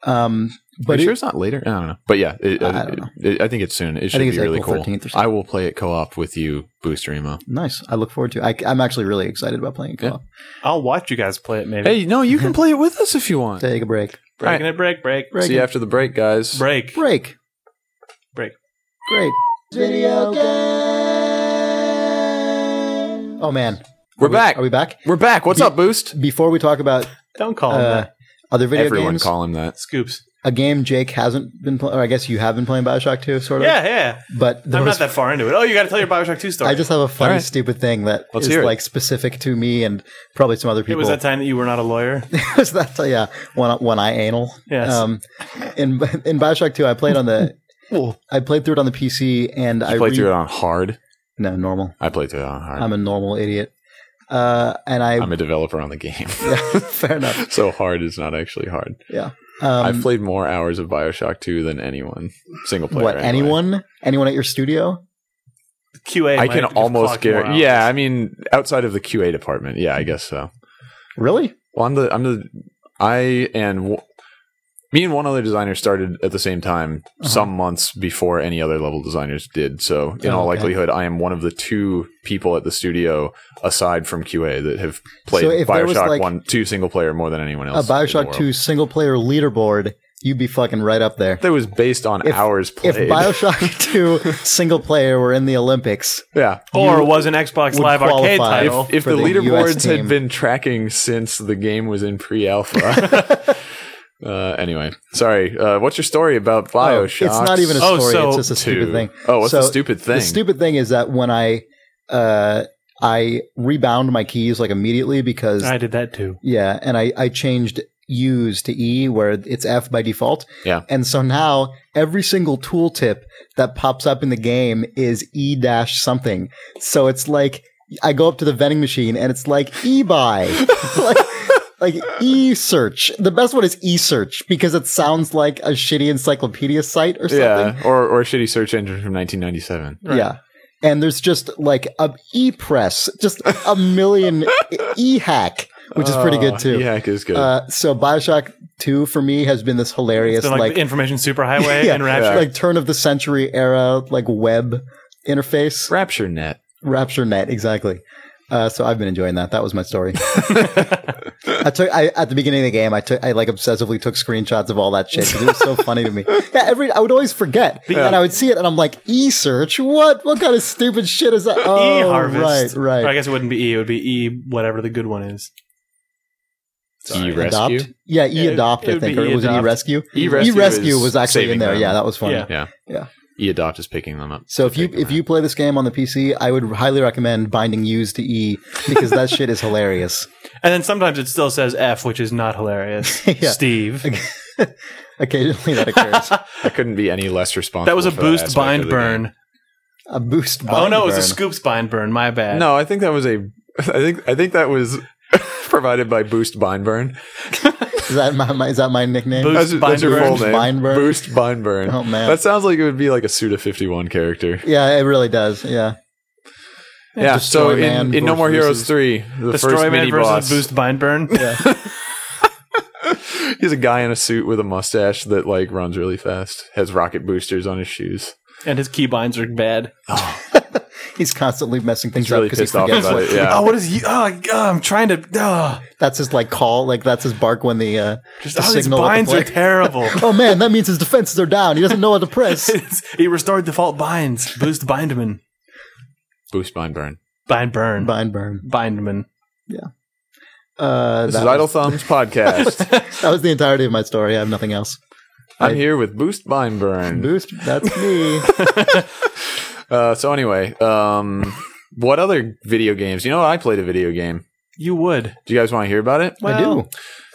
But Are you sure it's not later? I don't know. But yeah, I don't know. I think it's soon. It should think be it's really April cool. 13th or something. I will play it co-op with you, Booster Emo. nice. I look forward to it. I'm actually really excited about playing co-op. I'll watch you guys play it. Maybe. Hey, no, you can play it with us if you want. Take a break. breaking it. Break. Break. See you after the break, guys. Break. Break. Break. Great. Video game. Oh man. We're back. Are we back? We're back. What's up, Boost? Before we talk about Don't call him that. other video Everyone games, call him that. Scoops. a game Jake hasn't been playing, or I guess you have been playing BioShock 2, sort of. Yeah. But there I'm was- not that far into it. Oh, you got to tell your Bioshock 2 story. I just have a funny, All right. stupid thing that Let's is hear it. like specific to me and probably some other It people. was that time that you were not a lawyer. Was that yeah? One eye anal. Yes. In BioShock 2, I played on the. I played through it on the PC, and I Play through it on hard. No, normal. I played through it on hard. I'm a normal idiot. And I'm a developer on the game. yeah, fair enough. So hard is not actually hard. Yeah. I've played more hours of Bioshock 2 than anyone. Single player. What? anyway. Anyone at your studio? QA. I might can just almost clock more guarantee. hours. Yeah, I mean, outside of the QA department, yeah, I guess so. Really? Well, I'm the Me and one other designer started at the same time, some months before any other level designers did. So, in all likelihood, I am one of the 2 people at the studio, aside from QA, that have played Bioshock 2 single player more than anyone else. A Bioshock 2 single player leaderboard, you'd be fucking right up there. That was based on hours played. If Bioshock 2 single player were in the Olympics, or was an Xbox Live Arcade title, if the leaderboards had been tracking since the game was in pre-alpha. Anyway, sorry. What's your story about Bioshock? It's not even a story. It's just a stupid thing. Oh, what's the stupid thing? The stupid thing is that when I rebound my keys like immediately because I did that too. Yeah, and I changed U's to E where it's F by default. Yeah, and so now every single tooltip that pops up in the game is E dash something. So it's like I go up to the vending machine and it's like E-buy. Like e-search. The best one is e-search because it sounds like a shitty encyclopedia site or something. Yeah, or a shitty search engine from 1997. Right. Yeah. And there's just like a e-press, just a million e-hack, which is pretty good too. E-hack is good. So Bioshock 2 for me has been this hilarious like the information superhighway interaction. Like turn of the century era like web interface. RaptureNet, exactly. So I've been enjoying that. That was my story. At the beginning of the game, I like obsessively took screenshots of all that shit because it was so funny to me. Yeah, I would always forget, and I would see it, and I'm like, e-search? What kind of stupid shit is that? Oh, e-harvest. Right. Or I guess it wouldn't be E. It would be E whatever the good one is. E-rescue? Yeah, E-adopt, I think. Or was it E-rescue? E-rescue was actually in there. Yeah, that was funny. Yeah. E-adopt is picking them up. So if you play this game on the PC, I would highly recommend binding U's to E because that shit is hilarious. And then sometimes it still says F, which is not hilarious. Steve. Occasionally that occurs. I couldn't be any less responsible. That was a boost bind burn. A boost bind burn. Oh no, it was a scoops bind burn. My bad. No, I think that was I think that was provided by Boost Bind Burn. Is that my nickname? Boost that's your full name. Bindburn? Boost Bindburn. Oh man, that sounds like it would be like a Suda51 character. Yeah, it really does. Yeah. Yeah. So in No More Heroes 3, the first mini boss, Boost Bindburn. Yeah. He's a guy in a suit with a mustache that like runs really fast, has rocket boosters on his shoes, and his keybinds are bad. Oh. He's constantly messing things really up because pissed off about it. Yeah. Oh, what is he? Oh, I'm trying to. That's his like call. Like that's his bark when the these binds are terrible. Oh man, that means his defenses are down. He doesn't know what to press. He restored default binds. Boost Bindman. Boost Bindburn. Bindburn. Bindman. Yeah. This is Idle Thumbs podcast. That was the entirety of my story. I have nothing else. I'm here with Boost Bindburn. Boost, that's me. So anyway, what other video games? You know, I played a video game. You would. Do you guys want to hear about it? Well, I do.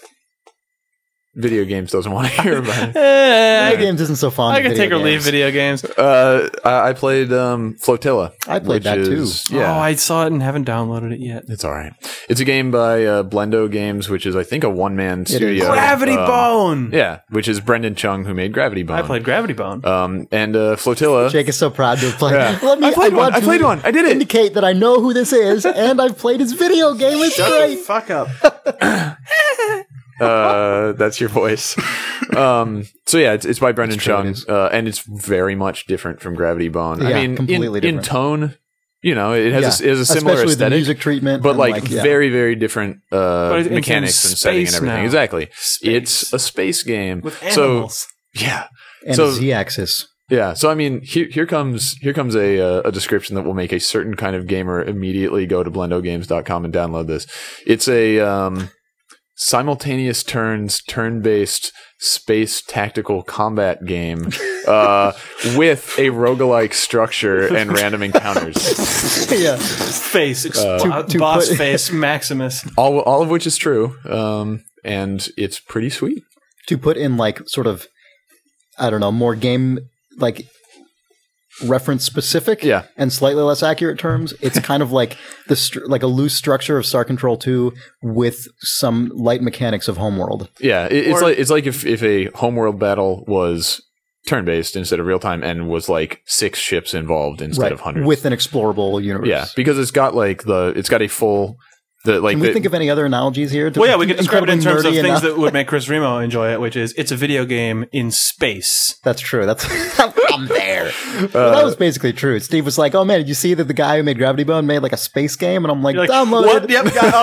Video games doesn't want to hear about it. Video games isn't so fun. I can take or leave video games. I played Flotilla. I played that too. Yeah. Oh, I saw it and haven't downloaded it yet. It's all right. It's a game by Blendo Games, which is I think a one-man studio. Gravity Bone. Yeah, which is Brendan Chung who made Gravity Bone. I played Gravity Bone. And Flotilla. Jake is so proud to have played. Yeah. I played one. I did it. Indicate that I know who this is, and I've played his video game. It's great. The fuck up. That's your voice. So yeah, it's by Brendan Chung, and it's very much different from Gravity Bone. Yeah, I mean, completely in tone, you know, it has a similar especially aesthetic, the music treatment, but very, very different mechanics and setting and everything. Now. Exactly, Space. it's a space game with animals. So yeah, and a Z-axis. Yeah, so I mean, here comes a description that will make a certain kind of gamer immediately go to blendogames.com and download this. It's a simultaneous turn-based space tactical combat game with a roguelike structure and random encounters. Yeah, face boss face Maximus. All of which is true, and it's pretty sweet. To put in like sort of, I don't know, more game like reference specific and slightly less accurate terms, it's kind of like like a loose structure of Star Control 2 with some light mechanics of Homeworld. Yeah, it's like if a Homeworld battle was turn-based instead of real-time and was like 6 ships involved instead of hundreds. With an explorable universe. Yeah, because it's got like it's got a full Can we think of any other analogies here? Well, yeah, we could describe it in terms of Incredibly nerdy things that would make Chris Remo enjoy it, which is it's a video game in space. That's true. That's I'm there. Well, that was basically true. Steve was like, "Oh man, did you see that the guy who made Gravity Bone made like a space game?" And I'm like, You're like, "Download what? it." Yep.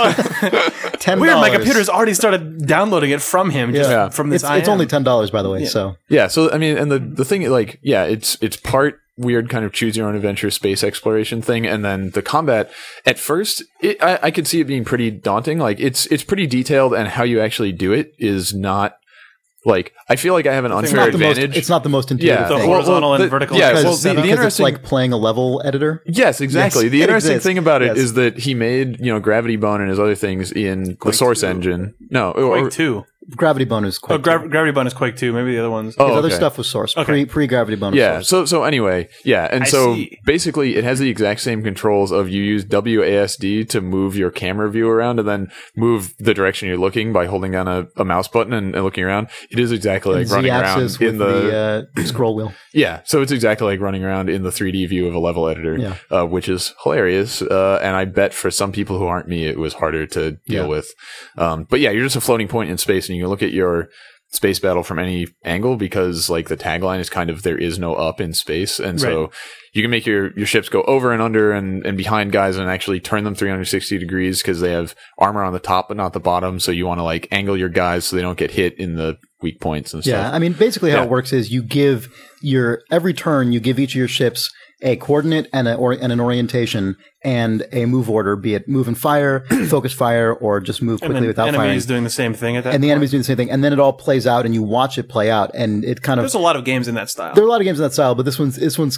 $10. Weird. My computer's already started downloading it from him just from this. It's only $10, by the way. So Yeah, so I mean, and the thing, like, yeah, it's part weird kind of choose your own adventure space exploration thing, and then the combat. At first, I could see it being pretty daunting. Like, it's pretty detailed, and how you actually do it is not. Like, I feel like I have an unfair advantage. It's not the most intuitive the thing. horizontal and vertical. Yeah, Because, well, the because interesting it's like playing a level editor. Yes, exactly. Yes, the it interesting exists. thing about it Yes. is that he made, Gravity Bone and his other things in the Source engine. No, Quake 2. Gravity Bone is Quake. Gravity Bone is Quake 2. Maybe the other ones. His Oh, other okay. stuff was Source. Okay. Pre Gravity Bone. Yeah. Was Source. So anyway, yeah, and I so see. basically, it has the exact same controls of you use WASD to move your camera view around, and then move the direction you're looking by holding down a mouse button and looking around. It is exactly like running around Z-axis in with the scroll wheel. Yeah, so it's exactly like running around in the 3D view of a level editor, Yeah. which is hilarious. And I bet for some people who aren't me, it was harder to deal with. But yeah, you're just a floating point in space, and you can look at your space battle from any angle, because like the tagline is kind of there is no up in space, and so you can make your ships go over and under and behind guys and actually turn them 360 degrees, because they have armor on the top but not the bottom, so you want to like angle your guys so they don't get hit in the weak points and stuff. Yeah, I mean, basically how it works is you give every turn you give each of your ships a coordinate and an orientation and a move order, be it move and fire, focus fire, or just move quickly without firing. Enemies doing the same thing at that. And the enemies doing the same thing, and then it all plays out, and you watch it play out, and it kind of. There's a lot of games in that style. There are a lot of games in that style, but this one's.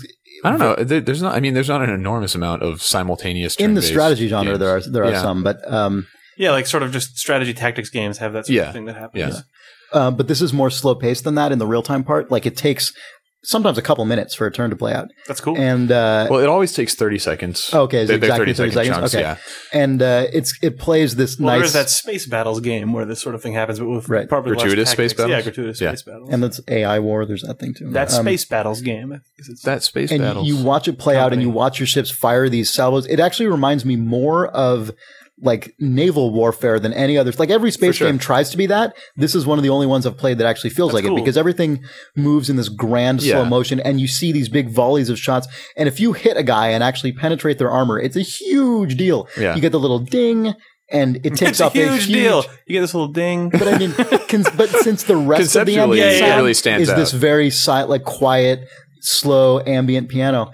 I don't know. There's not. I mean, there's not an enormous amount of simultaneous In the turn-based strategy genre, games. there are some, but Yeah, like sort of just strategy tactics games have that sort of thing that happens. Yeah. but this is more slow paced than that in the real time part. Like it takes sometimes a couple minutes for a turn to play out. That's cool. And well, it always takes 30 seconds. Okay, is it They're exactly 30 seconds? chunks, Okay. yeah. And it plays this Well, nice. there's that Space Battles game where this sort of thing happens, but with Right. probably less Gratuitous space tactics. battles? Yeah, gratuitous Yeah. space battles. and that's AI War. There's that thing too. That Space Battles game. I think it's That space and battles. you watch it play out, and Company. you watch your ships fire these salvos. It actually reminds me more of like naval warfare than any other. Like every space sure. game tries to be that. This is one of the only ones I've played that actually feels like cool. it, because everything moves in this grand slow motion, and you see these big volleys of shots. And if you hit a guy and actually penetrate their armor, it's a huge deal. Yeah. You get the little ding, and it takes a off huge deal. You get this little ding. But I mean, but since the rest of the Conceptually, ambient it sound really stands is this out. very like quiet, slow ambient piano,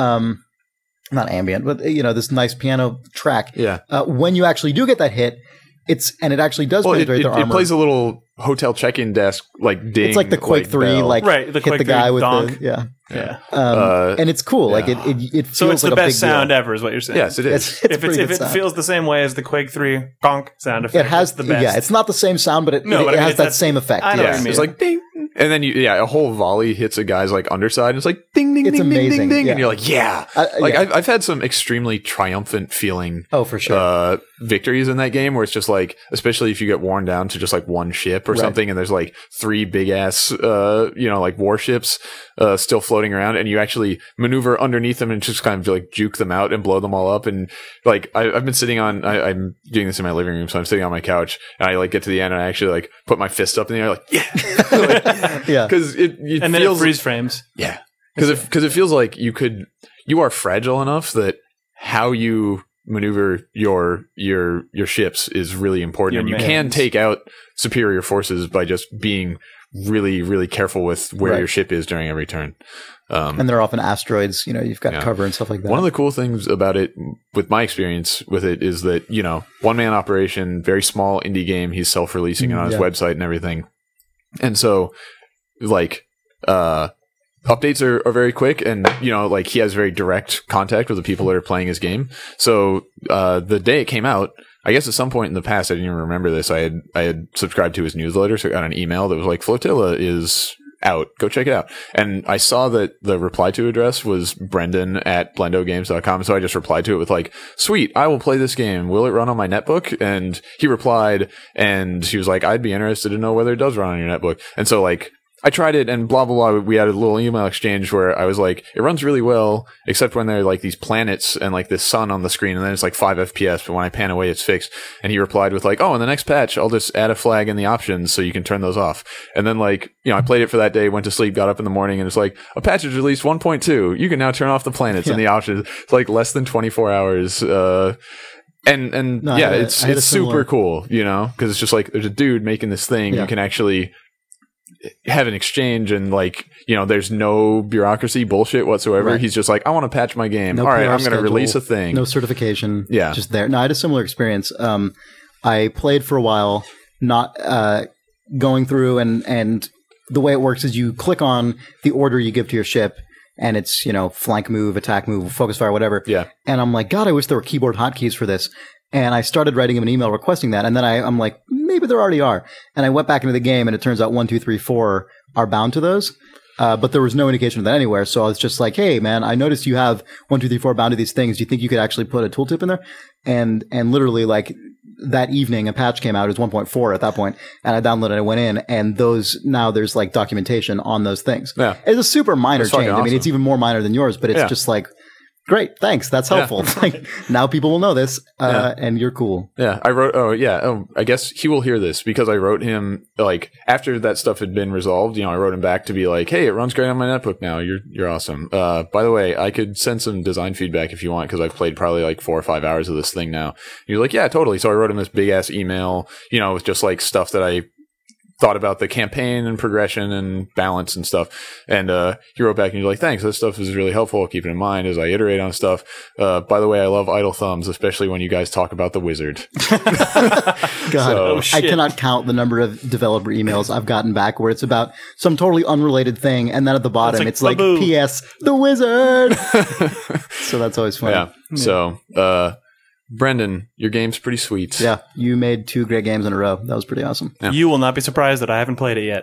not ambient, but this nice piano track. Yeah. When you actually do get that hit, it actually does Well, penetrate their it armor. plays a little hotel check-in desk like ding. It's like the Quake 3, bell. like Right, the hit Quake the guy 3 with donk. the Yeah. and it's cool. Like it feels So it's like the a big best sound deal. ever, is what you're saying. Yes, it is. It's If pretty it good sound. feels the same way as the Quake 3 gonk sound effect, It has it's the best. yeah. It's not the same sound, but it No, but I mean, has it's that that- same effect. I know yes. what you mean. It's like ding, and then a whole volley hits a guy's like underside, and it's like ding, ding, It's ding, ding, amazing, ding, ding, yeah. and you're like, yeah. Yeah. I've had some extremely triumphant feeling. Oh, for sure. Victories in that game where it's just like, especially if you get worn down to just like one ship or Right. something, and there's like 3 big ass, like warships still floating around, and you actually maneuver underneath them and just kind of like juke them out and blow them all up. And like I've been sitting on, I'm doing this in my living room, so I'm sitting on my couch, and I like get to the end, and I actually like put my fist up in the air, like yeah, Yeah. because it and then feels it freeze frames. yeah, because it feels like you are fragile enough that how you maneuver your ships is really important, Your and you mans. can take out superior forces by just being really, really careful with where Right. your ship is during every turn. And they're often asteroids. You've got cover and stuff like that. One of the cool things about it, with my experience with it, is that, one-man operation, very small indie game. He's self-releasing it on his Yeah. website and everything. And so, updates are very quick, and, he has very direct contact with the people that are playing his game. So, the day it came out, I guess at some point in the past, I didn't even remember this, I had subscribed to his newsletter, so I got an email that was like, Flotilla is out. Go check it out. And I saw that the reply to address was brendan@blendogames.com. So I just replied to it with like, sweet, I will play this game. Will it run on my netbook? And he replied, and he was like, I'd be interested to know whether it does run on your netbook. And so I tried it and blah, blah, blah. We had a little email exchange where I was like, it runs really well, except when there are like these planets and like this sun on the screen, and then it's like 5 FPS, but when I pan away, it's fixed. And he replied with like, oh, in the next patch, I'll just add a flag in the options so you can turn those off. And then like, I played it for that day, went to sleep, got up in the morning, and it's like, a patch is released 1.2. You can now turn off the planets and the options. It's like less than 24 hours. And No, yeah, I had it's a super similar- cool, because it's just like there's a dude making this thing. Yeah. You can actually have an exchange, and like there's no bureaucracy bullshit whatsoever. Right. He's just like, I want to patch my game. No All right, PR I'm going to schedule, release a thing. No certification. Yeah. Just there. No, I had a similar experience. I played for a while, not going through, and the way it works is you click on the order you give to your ship, and it's, flank move, attack move, focus fire, whatever. Yeah. And I'm like, God, I wish there were keyboard hotkeys for this. And I started writing him an email requesting that. And then I'm like, maybe there already are. And I went back into the game, and it turns out 1, 2, 3, 4 are bound to those. But there was no indication of that anywhere. So I was just like, hey, man, I noticed you have 1, 2, 3, 4 bound to these things. Do you think you could actually put a tooltip in there? And literally, like, that evening, a patch came out. It was 1.4 at that point, and I downloaded it. I went in, and now there's like documentation on those things. Yeah. It's a super minor That's fucking change. I mean, awesome. it's even more minor than yours, but it's Yeah. just like, great, thanks. That's helpful. Like, now people will know this, and you're cool. Yeah, I wrote. I guess he will hear this because I wrote him like after that stuff had been resolved. I wrote him back to be like, "Hey, it runs great on my netbook now. You're awesome. By the way, I could send some design feedback if you want because I've played probably like 4 or 5 hours of this thing now." And you're like, "Yeah, totally." So I wrote him this big ass email, with just like stuff that I thought about the campaign and progression and balance and stuff. And he wrote back and he's like, thanks, this stuff is really helpful. I'll keep it in mind as I iterate on stuff. By the way, I love idle thumbs, especially when you guys talk about the wizard. God, So- I cannot count the number of developer emails I've gotten back where it's about some totally unrelated thing, and then at the bottom it's like, "Baboo." P.S. the wizard. So that's always funny. Yeah. So, Brendan, your game's pretty sweet. Yeah, you made 2 great games in a row. That was pretty awesome. Yeah. You will not be surprised that I haven't played it yet.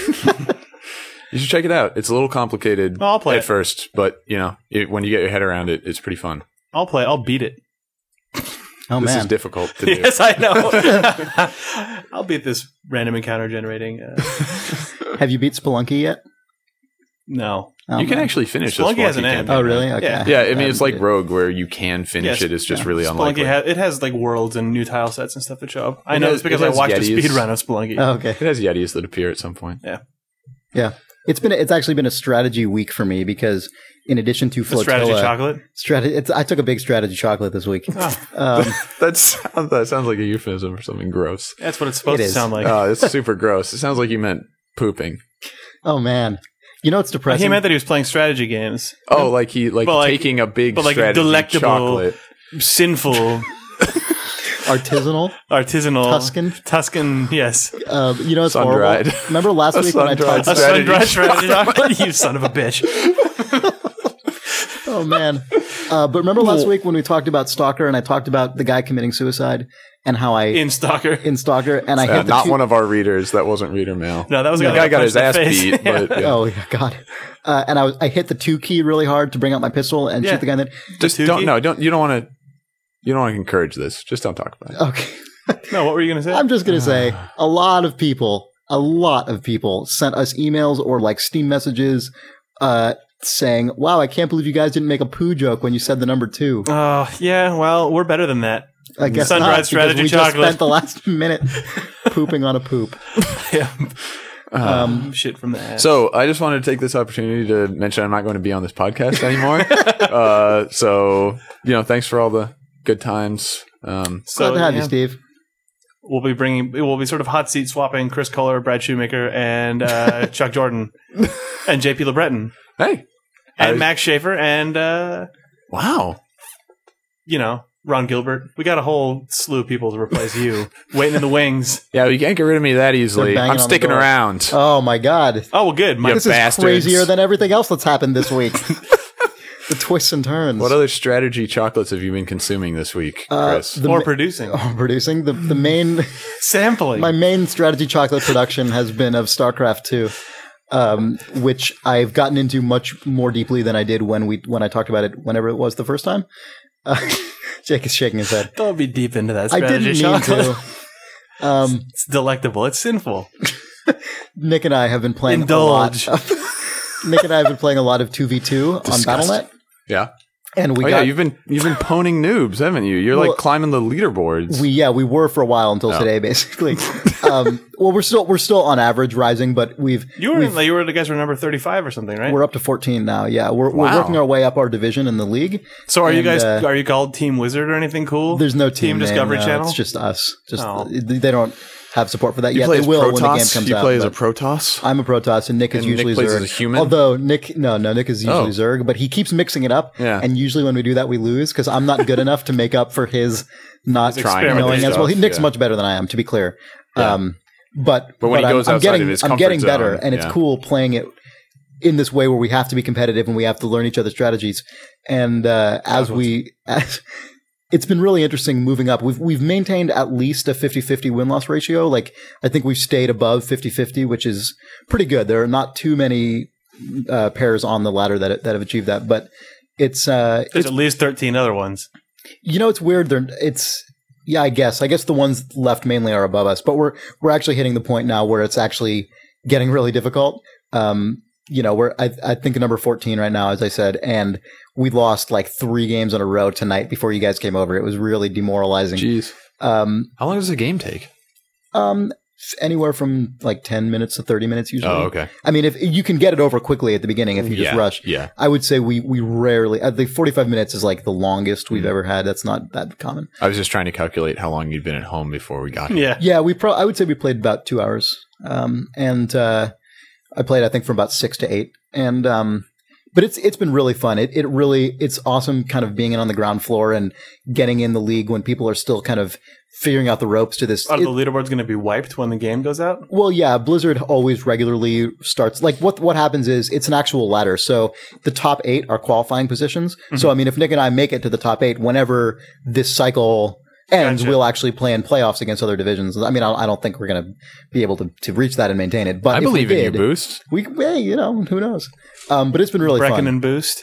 You should check it out. It's a little complicated I'll play at it. first, but when you get your head around it, it's pretty fun. I'll beat it. Oh, This man. is difficult to do. Yes, I know. I'll beat this random encounter generating. Have you beat Spelunky yet? No. Oh, You can man. actually finish Spelunky this has an end. Oh, really? Okay. Yeah. Yeah, I mean, it's like Yeah. Rogue, where you can finish Yes. it. It's just really Spelunky unlikely. it has like worlds and new tile sets and stuff that show up. I It know has- this because it I has watched a Yetis. speed run of Spelunky. Oh, okay. It has Yetis that appear at some point. Yeah. It's actually been a strategy week for me because in addition to The strategy Flotilla, chocolate. I took a big strategy chocolate this week. That sounds like a euphemism for something gross. That's what it's supposed It to is. sound like. It's super gross. It sounds like you meant pooping. Oh, man. You know what's depressing? He meant that he was playing strategy games. Oh, like he But like- taking a big but like strategy delectable- chocolate. Sinful, Artisanal? artisanal, Tuscan, yes. You know what's Sun-dried. horrible? Remember last A week when I sun-dried talked A Strategy sun-dried strategy chocolate. You son of a bitch. Oh, man. But remember last week when we talked about Stalker and I talked about the guy committing suicide and how I... In Stalker. in Stalker, and I Yeah, hit the not two- one of our readers. That wasn't reader mail. No, that was a The guy guy that got his punched ass the face. beat, but yeah. Oh, yeah, God. And I hit the 2 key really hard to bring out my pistol and Yeah. shoot the guy in the... Just Tuki? you don't want to encourage this. Just don't talk about it. Okay. No, what were you going to say? I'm just going to say a lot of people sent us emails or like Steam messages saying, wow, I can't believe you guys didn't make a poo joke when you said the number 2. Oh, yeah, well, we're better than that. I guess Sun-dried not, because strategy we just chocolate. spent the last minute pooping on a poop. Yeah. Shit from the ass. So I just wanted to take this opportunity to mention I'm not going to be on this podcast anymore. So thanks for all the good times. Glad to have you, Steve. We'll be sort of hot seat swapping Chris Kohler, Brad Shoemaker, and Chuck Jordan, and JP LeBreton, Hey, and Max Schaefer, and wow. Ron Gilbert. We got a whole slew of people to replace you, waiting in the wings. Yeah, you can't get rid of me that easily. They're banging I'm on the sticking door. around. Oh, my God. Oh, well, good. Yeah. This bastards. is crazier than everything else that's happened this week. The twists and turns. What other strategy chocolates have you been consuming this week, Chris? the Or ma- producing. producing? The main... Sampling. My main strategy chocolate production has been of StarCraft 2, which I've gotten into much more deeply than I did when I talked about it whenever it was the first time. Jake is shaking his head. Don't be deep into that I strategy didn't mean chocolate. to. It's delectable. It's sinful. Nick and I have been playing Indulge. a lot. Nick and I have been playing a lot of 2v2 on Disgusting. BattleNet. Yeah. And we Oh, yeah, you've been poning noobs, haven't you? You're Well, like climbing the leaderboards. we were for a while until today, basically. Well, we're still on average rising, but You were the guys were number 35 or something, right? we're up to 14 now. Yeah, we're Wow. working our way up our division in the league. So are you And, guys? Are you called Team Wizard or anything cool? There's no team name, Discovery no, Channel. It's just us. Oh. They don't have support for that you yet. play They as will when the game Protoss? comes You out. play as a but Protoss? I'm a Protoss, and Nick is And Nick usually plays Zerg. as a human? Although Nick is usually Oh. Zerg, but he keeps mixing it up. Yeah. And usually when we do that, we lose because I'm not good enough to make up for his not Trying knowing with as well. stuff, Nick's yeah. much better than I am, to be clear. Yeah. But when he goes I'm outside getting, of his I'm comfort getting better, zone, and it's yeah. cool playing it in this way where we have to be competitive and we have to learn each other's strategies. And it's been really interesting moving up. We've maintained at least a 50-50 win-loss ratio. Like, I think we've stayed above 50-50, which is pretty good. There are not too many pairs on the ladder that have achieved that, but it's There's at least 13 other ones. it's weird. I guess the ones left mainly are above us, but we're actually hitting the point now where it's actually getting really difficult. We're I think number 14 right now, as I said, and we lost like 3 games in a row tonight before you guys came over. It was really demoralizing. Jeez. How long does a game take? Anywhere from like 10 minutes to 30 minutes usually. Oh, okay. I mean, if you can get it over quickly at the beginning if you just rush. Yeah. I would say we rarely. The 45 minutes is like the longest we've ever had. That's not that common. I was just trying to calculate how long you'd been at home before we got here. Yeah. Yeah, I would say we played about 2 hours. I played, I think, from about 6 to 8. And but it's been really fun. It's awesome kind of being in on the ground floor and getting in the league when people are still kind of figuring out the ropes to this. Are the leaderboards going to be wiped when the game goes out? Well, yeah, Blizzard always regularly starts. Like what happens is it's an actual ladder. So the top 8 are qualifying positions. Mm-hmm. So I mean, if Nick and I make it to the top 8, whenever this cycle ends, Gotcha. we'll actually play in playoffs against other divisions. I mean, I don't think we're going to be able to reach that and maintain it. But I if believe we in you, did, Boost. hey, who knows? But it's been really Brecken fun. and Boost.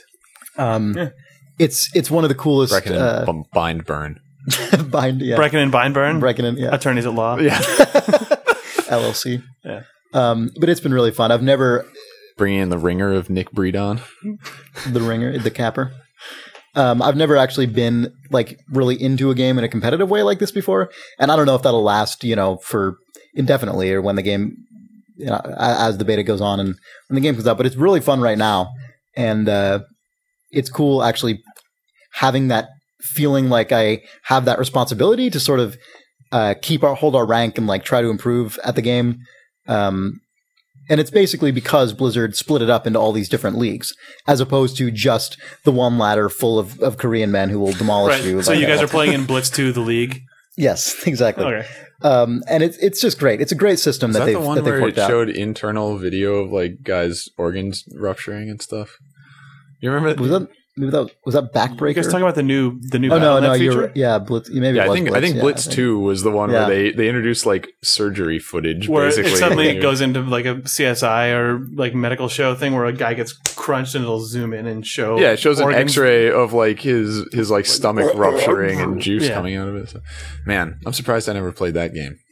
It's one of the coolest. Reckon and bind burn. Brecken and Bindburn. Brecken, yeah. Attorneys at law. Yeah. LLC. Yeah. But it's been really fun. I've never Bringing in the ringer of Nick Breedon. the ringer, the capper. I've never actually been like really into a game in a competitive way like this before, and I don't know if that'll last, for indefinitely or when the game, as the beta goes on and when the game comes out. But it's really fun right now, and it's cool actually having that feeling like I have that responsibility to sort of hold our rank and like try to improve at the game. And it's basically because Blizzard split it up into all these different leagues, as opposed to just the one ladder full of Korean men who will demolish Right. you. So you guys are playing in Blitz 2, the league. Yes, exactly. Okay. And it's just great. It's a great system Is that they've the one where worked it out. showed internal video of like guys' organs rupturing and stuff? You remember? Was that Backbreaker? You guys talking about the new Oh no, BattleNet you're feature? Blitz. Maybe Yeah, it was I think yeah, Blitz 2 was the one Yeah. where they introduced like surgery footage, Where basically. it suddenly goes into like a CSI or like medical show thing where a guy gets crunched and it'll zoom in and show. Yeah, it shows an organs. X-ray of like his like stomach rupturing and juice Yeah. coming out of it. So, man, I'm surprised I never played that game.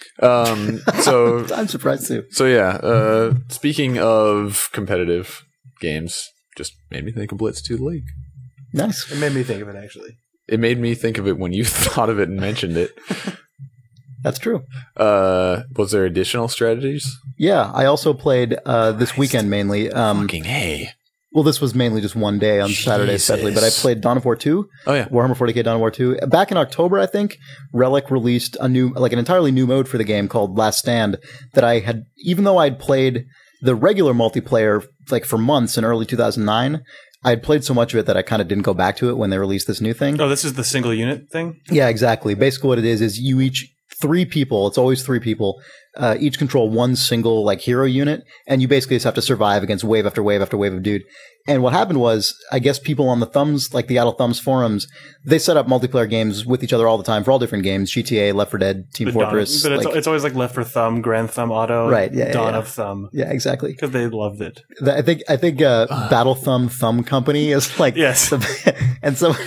So I'm surprised too. so yeah. Speaking of competitive games, just made me think of Blitz 2 League. Nice. It made me think of it actually. It made me think of it when you thought of it and mentioned it. That's true. Was there additional strategies? Yeah, I also played this weekend mainly. Fucking hey. Well, this was mainly just one day on Saturday, especially. But I Jesus. played Dawn of War 2. Oh yeah. Warhammer 40k Dawn of War 2. Back in October, I think, Relic released an entirely new mode for the game called Last Stand that I had, even though I'd played the regular multiplayer like for months in early 2009, I had played so much of it that I kind of didn't go back to it when they released this new thing. Oh, this is the single unit thing? Yeah, exactly. Basically what it is you each 3 people, it's always 3 people, each control one single like hero unit, and you basically just have to survive against wave after wave after wave of dude. And what happened was, I guess people on the Thumbs, like the Idle Thumbs forums, they set up multiplayer games with each other all the time for all different games, GTA, Left 4 Dead, Team Fortress. But like- it's always like Left for Thumb, Grand Thumb Auto, Right, yeah, Dawn yeah. of Thumb. yeah, exactly. Because they loved it. I think Battle Thumb Company is like Yes. and so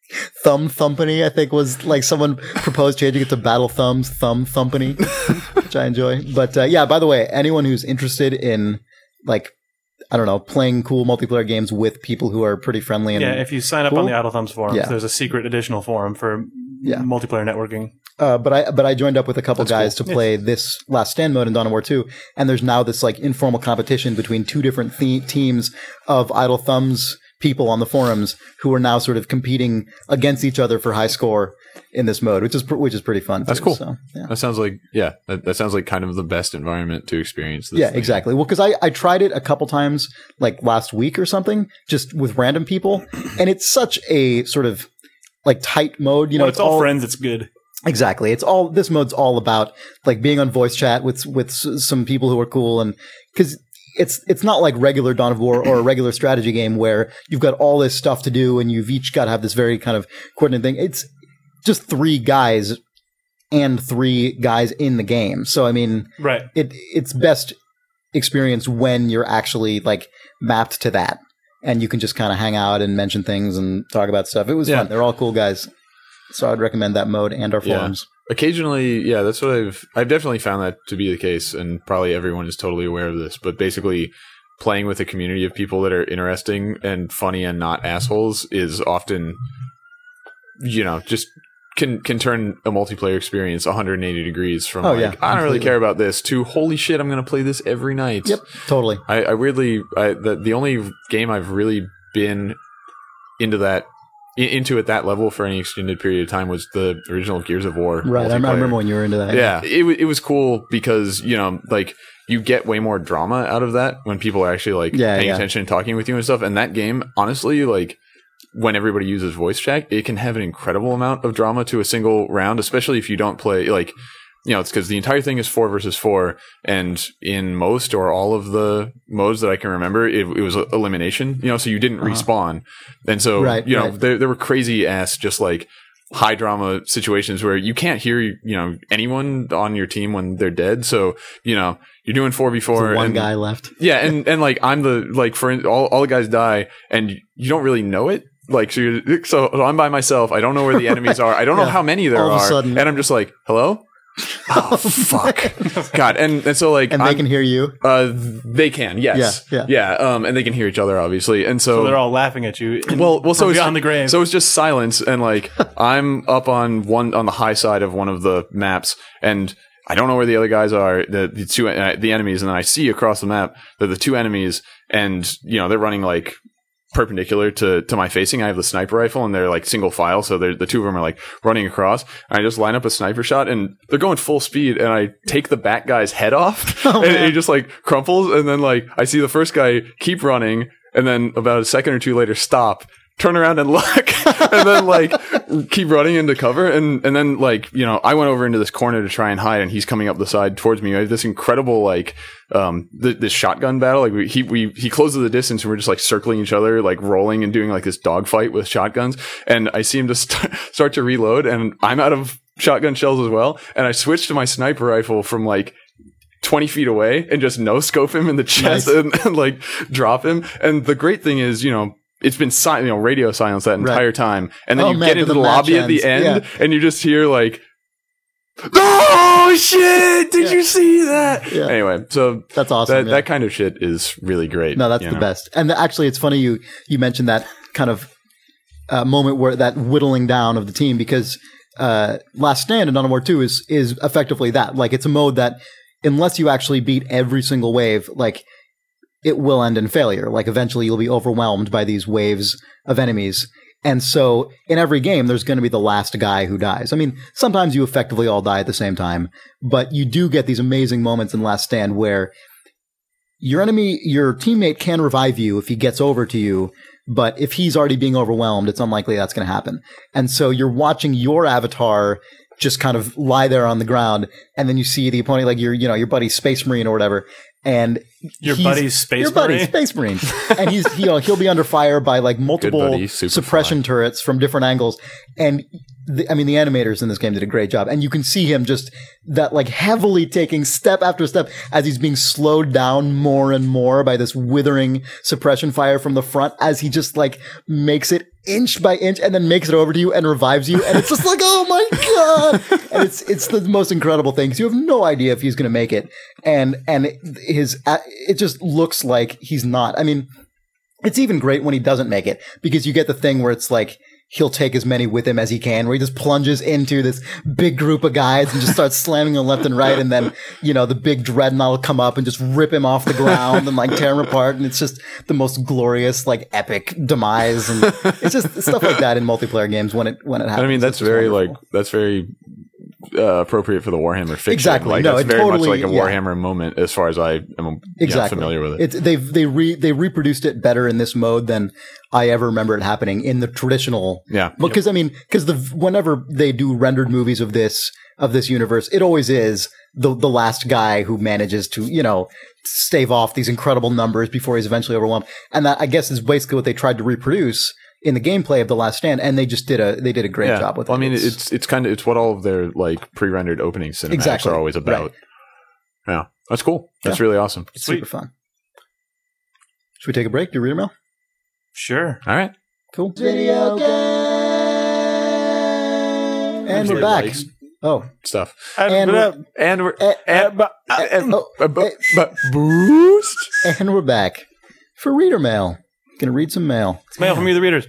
Thumb Thumpany I think was like someone proposed changing it to Battle Thumbs Thumb Thumpany. which I enjoy. But yeah, by the way, anyone who's interested in like, I don't know, playing cool multiplayer games with people who are pretty friendly and if you sign up on the Idle Thumbs forums, there's a secret additional forum for multiplayer networking. But I joined up with a couple guys to play this Last Stand mode in Dawn of War 2, and there's now this like informal competition between two different teams of Idle Thumbs people on the forums who are now sort of competing against each other for high score in this mode, which is pretty fun. That's cool. So, yeah. That sounds like that sounds like kind of the best environment to experience this. Yeah, thing. Exactly. Well, because I tried it a couple times, like last week or something, just with random people, and it's such a sort of like tight mode. You know, it's all friends. It's good. Exactly. This mode's all about like being on voice chat with some people who are cool, and because it's not like regular Dawn of War or a regular strategy game where you've got all this stuff to do and you've each got to have this very kind of coordinated thing. It's just 3 guys and 3 guys in the game. So I mean, right. It's best experienced when you're actually like mapped to that, and you can just kind of hang out and mention things and talk about stuff. It was fun. They're all cool guys. So I'd recommend that mode and our forums. Occasionally, that's what I've definitely found that to be the case, and probably everyone is totally aware of this, but basically playing with a community of people that are interesting and funny and not assholes is often, just can turn a multiplayer experience 180 degrees from I don't really care about this to holy shit, I'm going to play this every night. Yep, totally. The only game I've really been into at that level for any extended period of time was the original Gears of War. Right, I remember when you were into that. Yeah, it was cool because, like, you get way more drama out of that when people are actually, like, paying attention and talking with you and stuff. And that game, honestly, like, when everybody uses voice chat, it can have an incredible amount of drama to a single round, especially if you don't play, like, it's because the entire thing is 4 versus 4, and in most or all of the modes that I can remember, it was elimination, so you didn't respawn. And so, there were crazy ass, just like high drama situations where you can't hear, anyone on your team when they're dead. So, you're doing 4v4. One guy left. Yeah. And like, I'm for all the guys die and you don't really know it. Like, so I'm by myself. I don't know where the enemies are. I don't know how many there are. And I'm just like, hello? Oh fuck! God, and so like, and they can hear you. They can, yes, yeah. And they can hear each other, obviously, and so they're all laughing at you. So it's beyond the grave. So it's just silence, and like I'm up on the high side of one of the maps, and I don't know where the other guys are, the two the enemies, and then I see across the map that the 2 enemies, and they're running like perpendicular to my facing. I have the sniper rifle and they're like single file, so the 2 of them are like running across, and I just line up a sniper shot and they're going full speed, and I take the back guy's head off and he just like crumples, and then like I see the first guy keep running, and then about a second or 2 later stop, turn around and look, and then like keep running into cover, and then like I went over into this corner to try and hide, and he's coming up the side towards me. I have this incredible like this shotgun battle. Like he closes the distance, and we're just like circling each other, like rolling and doing like this dogfight with shotguns. And I see him to start to reload, and I'm out of shotgun shells as well. And I switched to my sniper rifle from like 20 feet away and just no scope him in the chest. Nice. and like drop him. And the great thing is, it's been radio silence that entire time, and then you get into the lobby at the end, and you just hear like, "Oh shit! Did you see that?" Yeah. Anyway, so that's awesome. That kind of shit is really great. No, that's the best. And actually, it's funny you mentioned that kind of moment where that whittling down of the team, because Last Stand in Dawn of War 2 is effectively that. Like, it's a mode that unless you actually beat every single wave, like, it will end in failure. Like, eventually you'll be overwhelmed by these waves of enemies. And so in every game, there's going to be the last guy who dies. I mean, sometimes you effectively all die at the same time, but you do get these amazing moments in Last Stand where your teammate can revive you if he gets over to you, but if he's already being overwhelmed, it's unlikely that's going to happen. And so you're watching your avatar just kind of lie there on the ground, and then you see the opponent, like your buddy Space Marine or whatever, and your buddy's Space Marine, and he'll be under fire by like multiple suppression turrets from different angles, and the animators in this game did a great job, and you can see him just that like heavily taking step after step as he's being slowed down more and more by this withering suppression fire from the front as he just like makes it inch by inch and then makes it over to you and revives you, and it's just like, oh my god! And it's the most incredible thing because you have no idea if he's going to make it, and it just looks like he's not. I mean, it's even great when he doesn't make it because you get the thing where it's like, he'll take as many with him as he can, where he just plunges into this big group of guys and just starts slamming them left and right. And then, the big dreadnought will come up and just rip him off the ground and like tear him apart. And it's just the most glorious, like epic demise. And it's just stuff like that in multiplayer games when it happens. I mean, that's very appropriate for the Warhammer fiction. Exactly. Like, no, it's very totally, much like a Warhammer moment as far as I am familiar with it. They reproduced it better in this mode than I ever remember it happening in the traditional. Yeah. Because whenever they do rendered movies of this universe, it always is the last guy who manages to, stave off these incredible numbers before he's eventually overwhelmed. And that, I guess, is basically what they tried to reproduce in the gameplay of The Last Stand, and they just did a great job with it. I mean, it's what all of their like pre-rendered opening cinematics are always about. Right. Yeah, that's cool. That's really awesome. It's super fun. Should we take a break? Do reader mail? Sure. All right. Cool. Video game. And we're back. Stuff. And boost. And we're back for reader mail. Gonna read some mail. It's mail from you, the readers.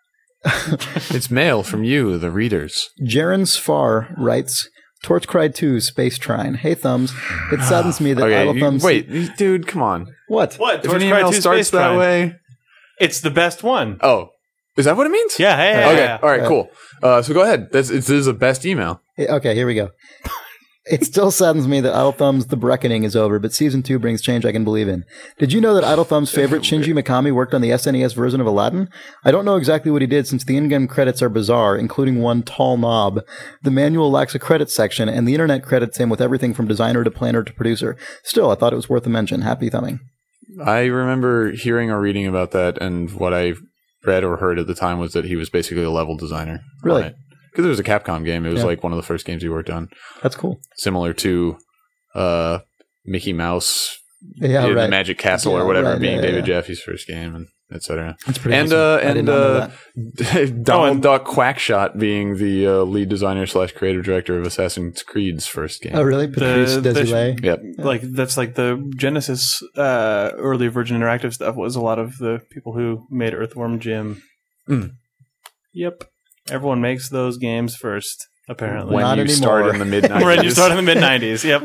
It's mail from you, the readers. Jaren Sfar writes, Torchcry 2 Space Trine. Hey, Thumbs. It saddens me that Idle Thumbs... Wait, dude, come on. What? What? If an email starts that way... It's the best one. Oh. Is that what it means? Yeah. Okay. All right, cool. So go ahead. This is the best email. Okay, here we go. It still saddens me that Idle Thumbs' The Reckoning is over, but Season 2 brings change I can believe in. Did you know that Idle Thumbs' favorite Shinji Mikami worked on the SNES version of Aladdin? I don't know exactly what he did since the in-game credits are bizarre, including one tall knob. The manual lacks a credits section, and the internet credits him with everything from designer to planner to producer. Still, I thought it was worth a mention. Happy thumbing. I remember hearing or reading about that, and what I read or heard at the time was that he was basically a level designer. Really? Because it was a Capcom game. It was like one of the first games he worked on. That's cool. Similar to Mickey Mouse, the Magic Castle or whatever, being David Jaffe's first game, and etc. That's pretty awesome. Donald Duck Quackshot being the lead designer / creative director of Assassin's Creed's first game. Oh, really? Patrice Desilets? Yep. Like, that's like the Genesis early Virgin Interactive stuff was a lot of the people who made Earthworm Jim. Mm. Yep. Everyone makes those games first, apparently. When you start in the mid-90s. When you start in the mid-90s, yep.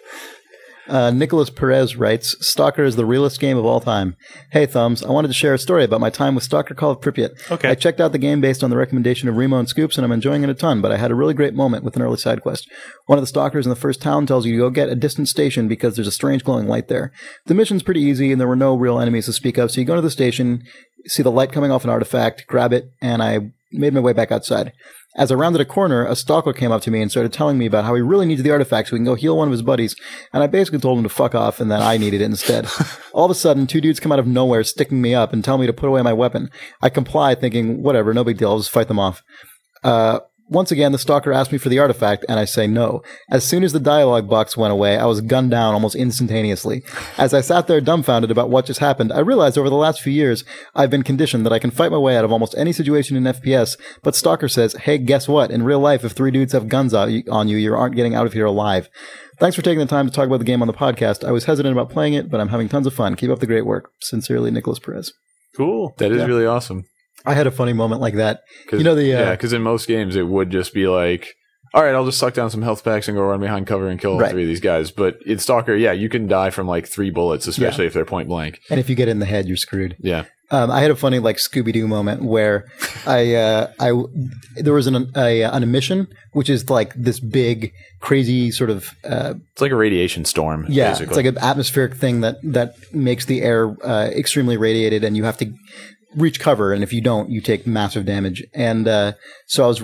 Nicholas Perez writes, Stalker is the realest game of all time. Hey, Thumbs, I wanted to share a story about my time with Stalker Call of Pripyat. Okay. I checked out the game based on the recommendation of Remo and Scoops, and I'm enjoying it a ton, but I had a really great moment with an early side quest. One of the stalkers in the first town tells you to go get a distant station because there's a strange glowing light there. The mission's pretty easy, and there were no real enemies to speak of, so you go to the station, see the light coming off an artifact, grab it, and I made my way back outside. As I rounded a corner, a stalker came up to me and started telling me about how he really needs the artifact so he can go heal one of his buddies, and I basically told him to fuck off and that I needed it instead. All of a sudden, two dudes come out of nowhere sticking me up and tell me to put away my weapon. I comply, thinking, whatever, no big deal, I'll just fight them off. Once again, the stalker asked me for the artifact, and I say no. As soon as the dialogue box went away, I was gunned down almost instantaneously. As I sat there dumbfounded about what just happened, I realized over the last few years, I've been conditioned that I can fight my way out of almost any situation in FPS, but Stalker says, hey, guess what? In real life, if three dudes have guns on you, you aren't getting out of here alive. Thanks for taking the time to talk about the game on the podcast. I was hesitant about playing it, but I'm having tons of fun. Keep up the great work. Sincerely, Nicholas Perez. Cool. That is really awesome. I had a funny moment like that. Because in most games it would just be like, all right, I'll just suck down some health packs and go run behind cover and kill all three of these guys. But in Stalker, you can die from like 3 bullets, especially if they're point blank. And if you get in the head, you're screwed. Yeah. I had a funny like Scooby-Doo moment where there was an mission, which is like this big, crazy sort of it's like a radiation storm. Yeah, basically. It's like an atmospheric thing that makes the air extremely radiated, and you have to reach cover, and if you don't, you take massive damage. And so I was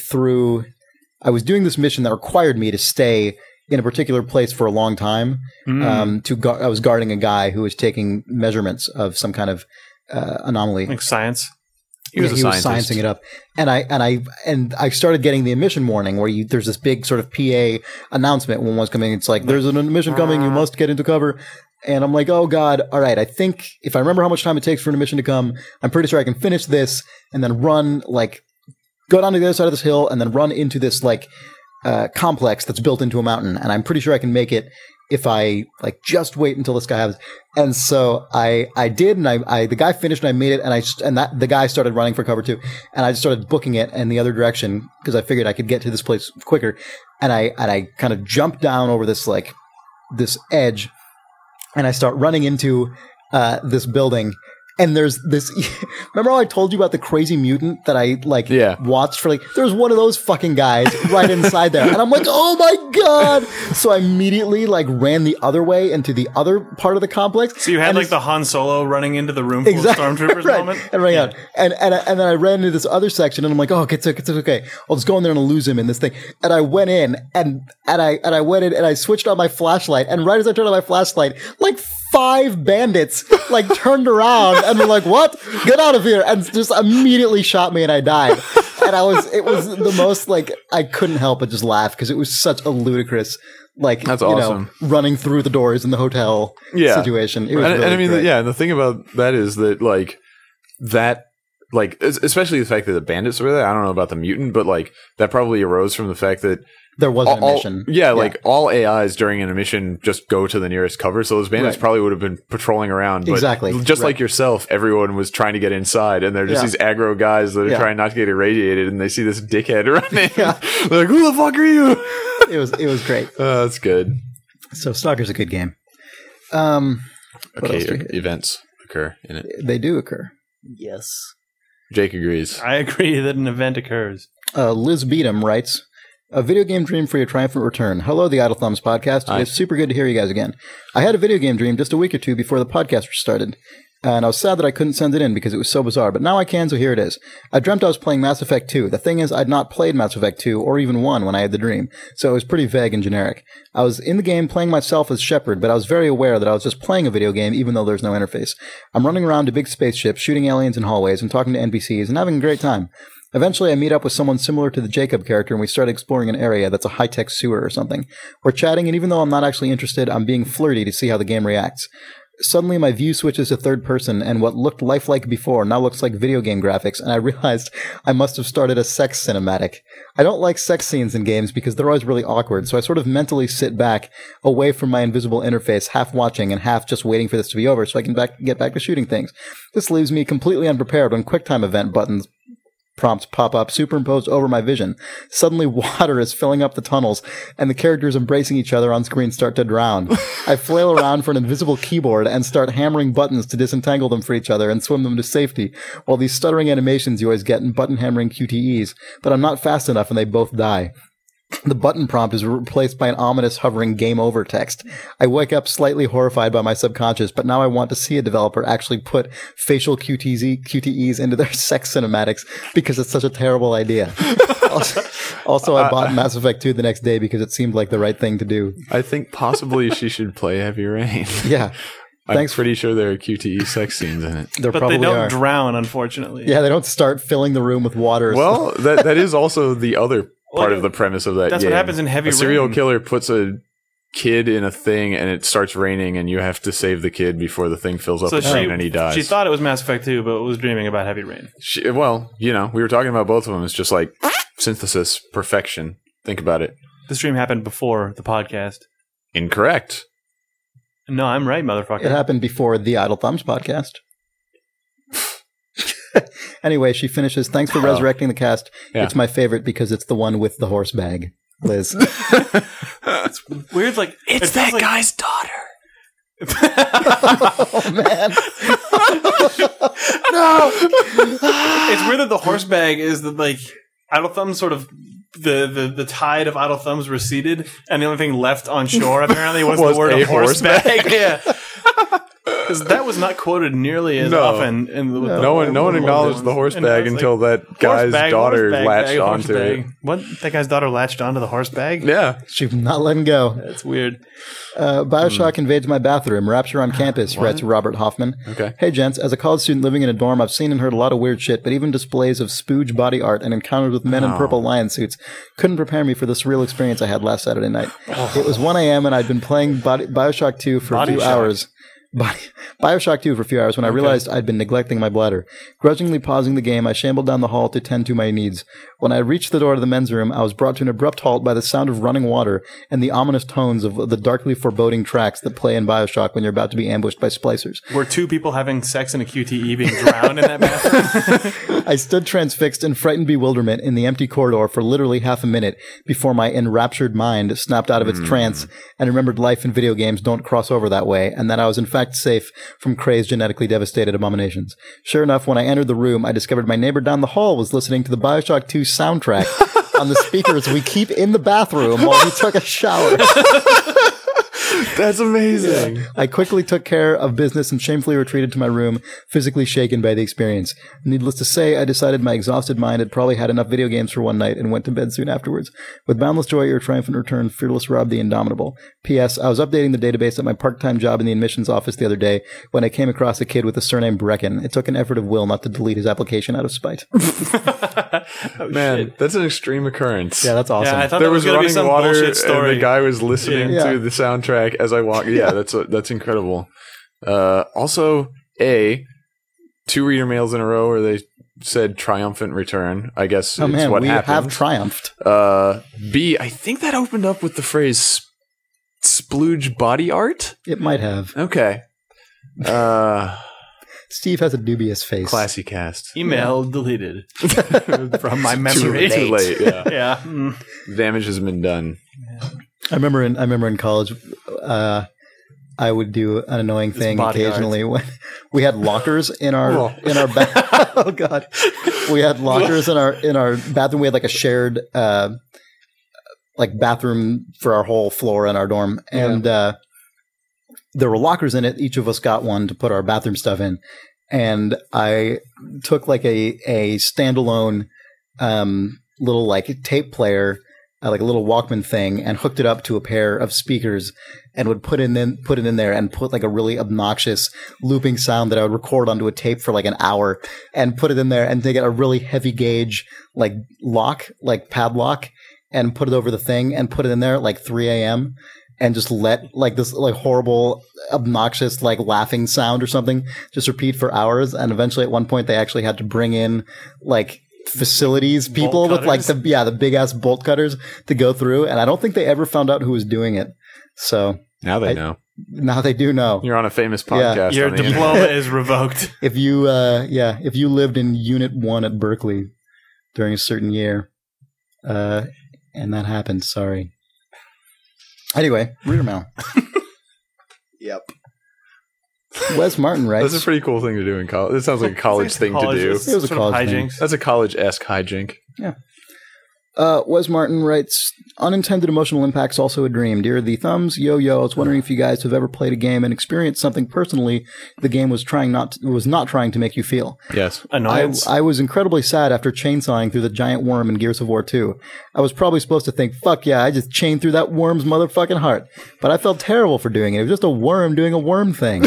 I was doing this mission that required me to stay in a particular place for a long time. I was guarding a guy who was taking measurements of some kind of anomaly. Like science? He was a scientist. sciencing it up, and I started getting the emission warning where there's this big sort of PA announcement when one's coming. It's like there's an emission coming, you must get into cover. And I'm like, oh God, all right. I think if I remember how much time it takes for an emission to come, I'm pretty sure I can finish this and then run go down to the other side of this hill and then run into this complex that's built into a mountain. And I'm pretty sure I can make it if I just wait until this guy happens. And so I did, and the guy finished and I made it, and the guy started running for cover too. And I just started booking it in the other direction because I figured I could get to this place quicker. And I kind of jumped down over this edge, and I start running into this building. And there's this. Remember how I told you about the crazy mutant that I watched for there's one of those fucking guys right inside there, and I'm like, oh my God! So I immediately ran the other way into the other part of the complex. So you had the Han Solo running into the room full of stormtroopers right, moment, and running out, and then I ran into this other section, and I'm like, oh, it's okay. I'll just go in there and lose him in this thing. And I went in, and I went in, and I switched on my flashlight, and right as I turned on my flashlight, 5 bandits turned around and were like, what? Get out of here. And just immediately shot me and I died. And it was the most I couldn't help but just laugh because it was such a ludicrous, that's awesome. Running through the doors in the hotel situation. It was really and I mean, great. and the thing about that is that especially the fact that the bandits were there. I don't know about the mutant, but that probably arose from the fact that there was an emission. All AIs during an emission just go to the nearest cover. So those bandits probably would have been patrolling around. But exactly. Just like yourself, everyone was trying to get inside. And they're just these aggro guys that are trying not to get irradiated. And they see this dickhead running. Yeah. They're like, who the fuck are you? It was great. That's good. So Stalker's a good game. Okay, events occur in it. They do occur. Yes. Jake agrees. I agree that an event occurs. Liz Beadham writes, a video game dream for your triumphant return. Hello, the Idle Thumbs podcast. It's super good to hear you guys again. I had a video game dream just a week or two before the podcast started, and I was sad that I couldn't send it in because it was so bizarre, but now I can, so here it is. I dreamt I was playing Mass Effect 2. The thing is, I'd not played Mass Effect 2 or even 1 when I had the dream, so it was pretty vague and generic. I was in the game playing myself as Shepard, but I was very aware that I was just playing a video game even though there's no interface. I'm running around to big spaceships, shooting aliens in hallways, and talking to NPCs, and having a great time. Eventually, I meet up with someone similar to the Jacob character, and we start exploring an area that's a high-tech sewer or something. We're chatting, and even though I'm not actually interested, I'm being flirty to see how the game reacts. Suddenly, my view switches to third person, and what looked lifelike before now looks like video game graphics, and I realized I must have started a sex cinematic. I don't like sex scenes in games because they're always really awkward, so I sort of mentally sit back, away from my invisible interface, half watching and half just waiting for this to be over so I can get back to shooting things. This leaves me completely unprepared when QuickTime event buttons prompts pop up, superimposed over my vision. Suddenly, water is filling up the tunnels, and the characters embracing each other on screen start to drown. I flail around for an invisible keyboard and start hammering buttons to disentangle them for each other and swim them to safety, while these stuttering animations you always get in button hammering QTEs, but I'm not fast enough and they both die. The button prompt is replaced by an ominous hovering game over text. I wake up slightly horrified by my subconscious, but now I want to see a developer actually put facial QTEs into their sex cinematics because it's such a terrible idea. Also, I bought Mass Effect 2 the next day because it seemed like the right thing to do. I think possibly she should play Heavy Rain. Yeah. I'm pretty sure there are QTE sex scenes in it. But they don't drown, unfortunately. Yeah, they don't start filling the room with water. Well, that is also the other part of the premise of that That's game. what happens in Heavy Rain. A serial killer puts a kid in a thing and it starts raining and you have to save the kid before the thing fills up with rain and he dies. She thought it was Mass Effect 2, but was dreaming about Heavy Rain. We were talking about both of them. It's just like synthesis, perfection. Think about it. This dream happened before the podcast. Incorrect. No, I'm right, motherfucker. It happened before the Idle Thumbs podcast. Anyway, she finishes, thanks for resurrecting the cast. Yeah. It's my favorite because it's the one with the horse bag, Liz. It's weird, it's that guy's daughter. Oh, man. No! It's weird that the horse bag is Idle Thumbs sort of the tide of Idle Thumbs receded, and the only thing left on shore apparently was the word horse bag. Yeah. Because that was not quoted nearly as No. often. No one acknowledged the horse bag until that guy's daughter latched onto it. What? That guy's daughter latched onto the horse bag? Yeah. She's not letting go. That's weird. Bioshock invades my bathroom. Rapture on campus, writes Robert Hoffman. Okay. Hey, gents. As a college student living in a dorm, I've seen and heard a lot of weird shit, but even displays of spooge body art and encounters with men in purple lion suits couldn't prepare me for the surreal experience I had last Saturday night. It was 1 a.m. and I'd been playing Bioshock 2 for a few hours. Bioshock 2 for a few hours when I realized I'd been neglecting my bladder. Grudgingly pausing the game, I shambled down the hall to tend to my needs. When I reached the door to the men's room, I was brought to an abrupt halt by the sound of running water and the ominous tones of the darkly foreboding tracks that play in Bioshock when you're about to be ambushed by splicers. Were two people having sex in a QTE being drowned in that bathroom? I stood transfixed in frightened bewilderment in the empty corridor for literally half a minute before my enraptured mind snapped out of its trance and remembered life and video games don't cross over that way, and that I was in fact safe from Crazed genetically devastated abominations. Sure enough, when I entered the room, I discovered my neighbor down the hall was listening to the Bioshock 2 soundtrack on the speakers we keep in the bathroom while he took a shower. That's amazing. I quickly took care of business and shamefully retreated to my room, physically shaken by the experience. Needless to say, I decided my exhausted mind had probably had enough video games for one night and went to bed soon afterwards. With boundless joy at your triumphant return, fearless Rob the Indomitable. P.S. I was updating the database at my part-time job in the admissions office the other day when I came across a kid with the surname Brecken. It took an effort of will not to delete his application out of spite. Man, that's an extreme occurrence. Yeah, that's awesome. Yeah, I thought There that was gonna be running some water, bullshit and story. the guy was listening Yeah. to the soundtrack as I walked. Yeah, that's incredible. Also, two reader mails in a row where they said triumphant return. I guess Oh it's man, what we happened. have triumphed. B, I think that opened up with the phrase splooge body art. It might have. Okay. Steve has a dubious face. Classy cast. Email deleted from my memory. Too late. Yeah. Yeah. Damage has been done. I remember in college, I would do an annoying thing body occasionally when we had lockers in our Oh. oh god, we had lockers in our bathroom. We had like a shared like bathroom for our whole floor in our dorm, and there were lockers in it. Each of us got one to put our bathroom stuff in, and I took like a standalone little like tape player. Like a little Walkman thing, and hooked it up to a pair of speakers, and would put it in there, and put like a really obnoxious looping sound that I would record onto a tape for like an hour, and put it in there, and take a really heavy gauge like lock, like padlock, and put it over the thing, and put it in there at like 3 a.m. and just let like this like horrible, obnoxious like laughing sound or something just repeat for hours, and eventually at one point they actually had to bring in like facilities people with like the big ass bolt cutters to go through, and I don't think they ever found out who was doing it. So Now they know. now they do know. You're on a famous podcast. Your on the diploma is revoked. If you if you lived in Unit 1 at Berkeley during a certain year, and that happened, sorry. Anyway, reader mail. Yep. Wes Martin writes. That's a pretty cool thing to do in college. It sounds like a college thing to do. It was a Sort of college thing. hijinks. That's a college-esque hijink. Wes Martin writes, unintended emotional impacts also a dream. Dear the Thumbs, Yo-Yo, I was wondering if you guys have ever played a game and experienced something personally the game was not trying to make you feel. Yes. Annoyance. I was incredibly sad after chainsawing through the giant worm in Gears of War 2. I was probably supposed to think, fuck yeah, I just chained through that worm's motherfucking heart. But I felt terrible for doing it. It was just a worm doing a worm thing.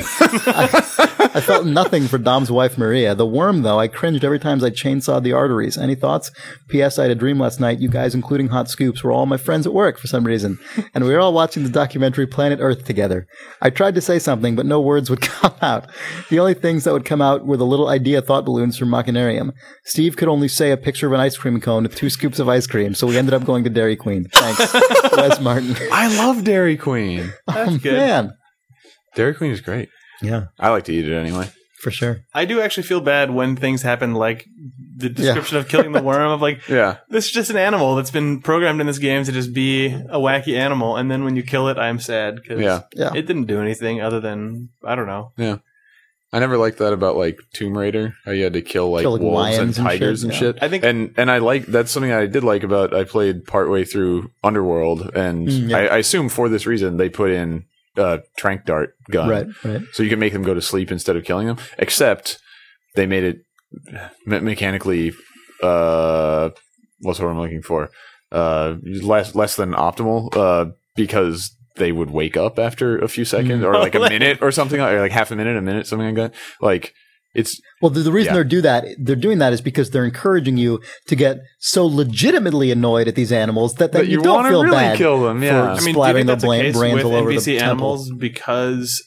I felt nothing for Dom's wife, Maria. The worm, though, I cringed every time I chainsawed the arteries. Any thoughts? P.S. I had a dream last night. You guys, including Hot Scoops, were all my friends at work for some reason. And we were all watching the documentary Planet Earth together. I tried to say something, but no words would come out. The only things that would come out were the little idea thought balloons from Machinarium. Steve could only say a picture of an ice cream cone with 2 scoops of ice cream, so we ended up going to Dairy Queen. Thanks. Wes Martin. I love Dairy Queen. That's good. Man. Dairy Queen is great. Yeah, I like to eat it anyway. for sure. I do actually feel bad when things happen like the description of killing the worm of like, Yeah. this is just an animal that's been programmed in this game to just be a wacky animal. And then when you kill it, I'm sad because Yeah. Yeah. it didn't do anything other than, I don't know. Yeah. I never liked that about like Tomb Raider. How you had to kill like wolves and lions and tigers and shit, shit. I think- and I like that's something I did like about I played partway through Underworld and Yeah. I assume for this reason they put in tranq dart gun. Right. So you can make them go to sleep instead of killing them. Except they made it mechanically. What's what I'm looking for? Less than optimal. Because they would wake up after a few seconds, or like a minute, or something, or like half a minute, something like that. Like it's. Well, the reason they're doing that is because they're encouraging you to get so legitimately annoyed at these animals that you don't feel really bad kill them. Yeah, for splattering their brains with all over NPC the animals temple. because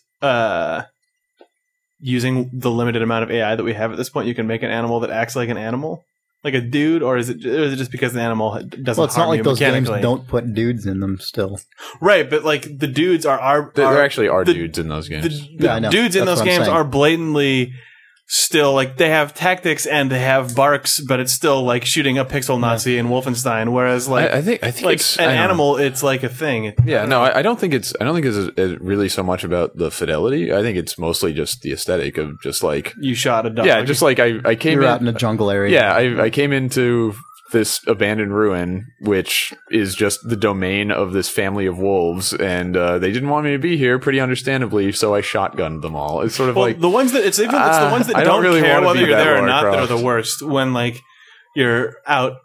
using the limited amount of AI that we have at this point, you can make an animal that acts like an animal, like a dude, or is it just because the animal doesn't? Well, it's not harm like you those games mechanically? don't put dudes in them still. Right, but like the dudes are there actually are dudes in those games. Yeah, I know. Dudes in That's those what I'm games saying. are blatantly still like they have tactics and they have barks, but it's still like shooting a pixel Nazi in Wolfenstein. Whereas like I think like it's, an I don't know. animal, it's like a thing. Yeah, no, I don't think it's really so much about the fidelity. I think it's mostly just the aesthetic of just like You shot a dog. yeah, just like I came You're in, out in a jungle area. yeah, I came into this abandoned ruin, which is just the domain of this family of wolves, and they didn't want me to be here, pretty understandably. So I shotgunned them all. It's sort of well, like the ones that it's the ones that I don't really care wanna whether be you're that there or Lara not that are Croft. the worst. When like you're out,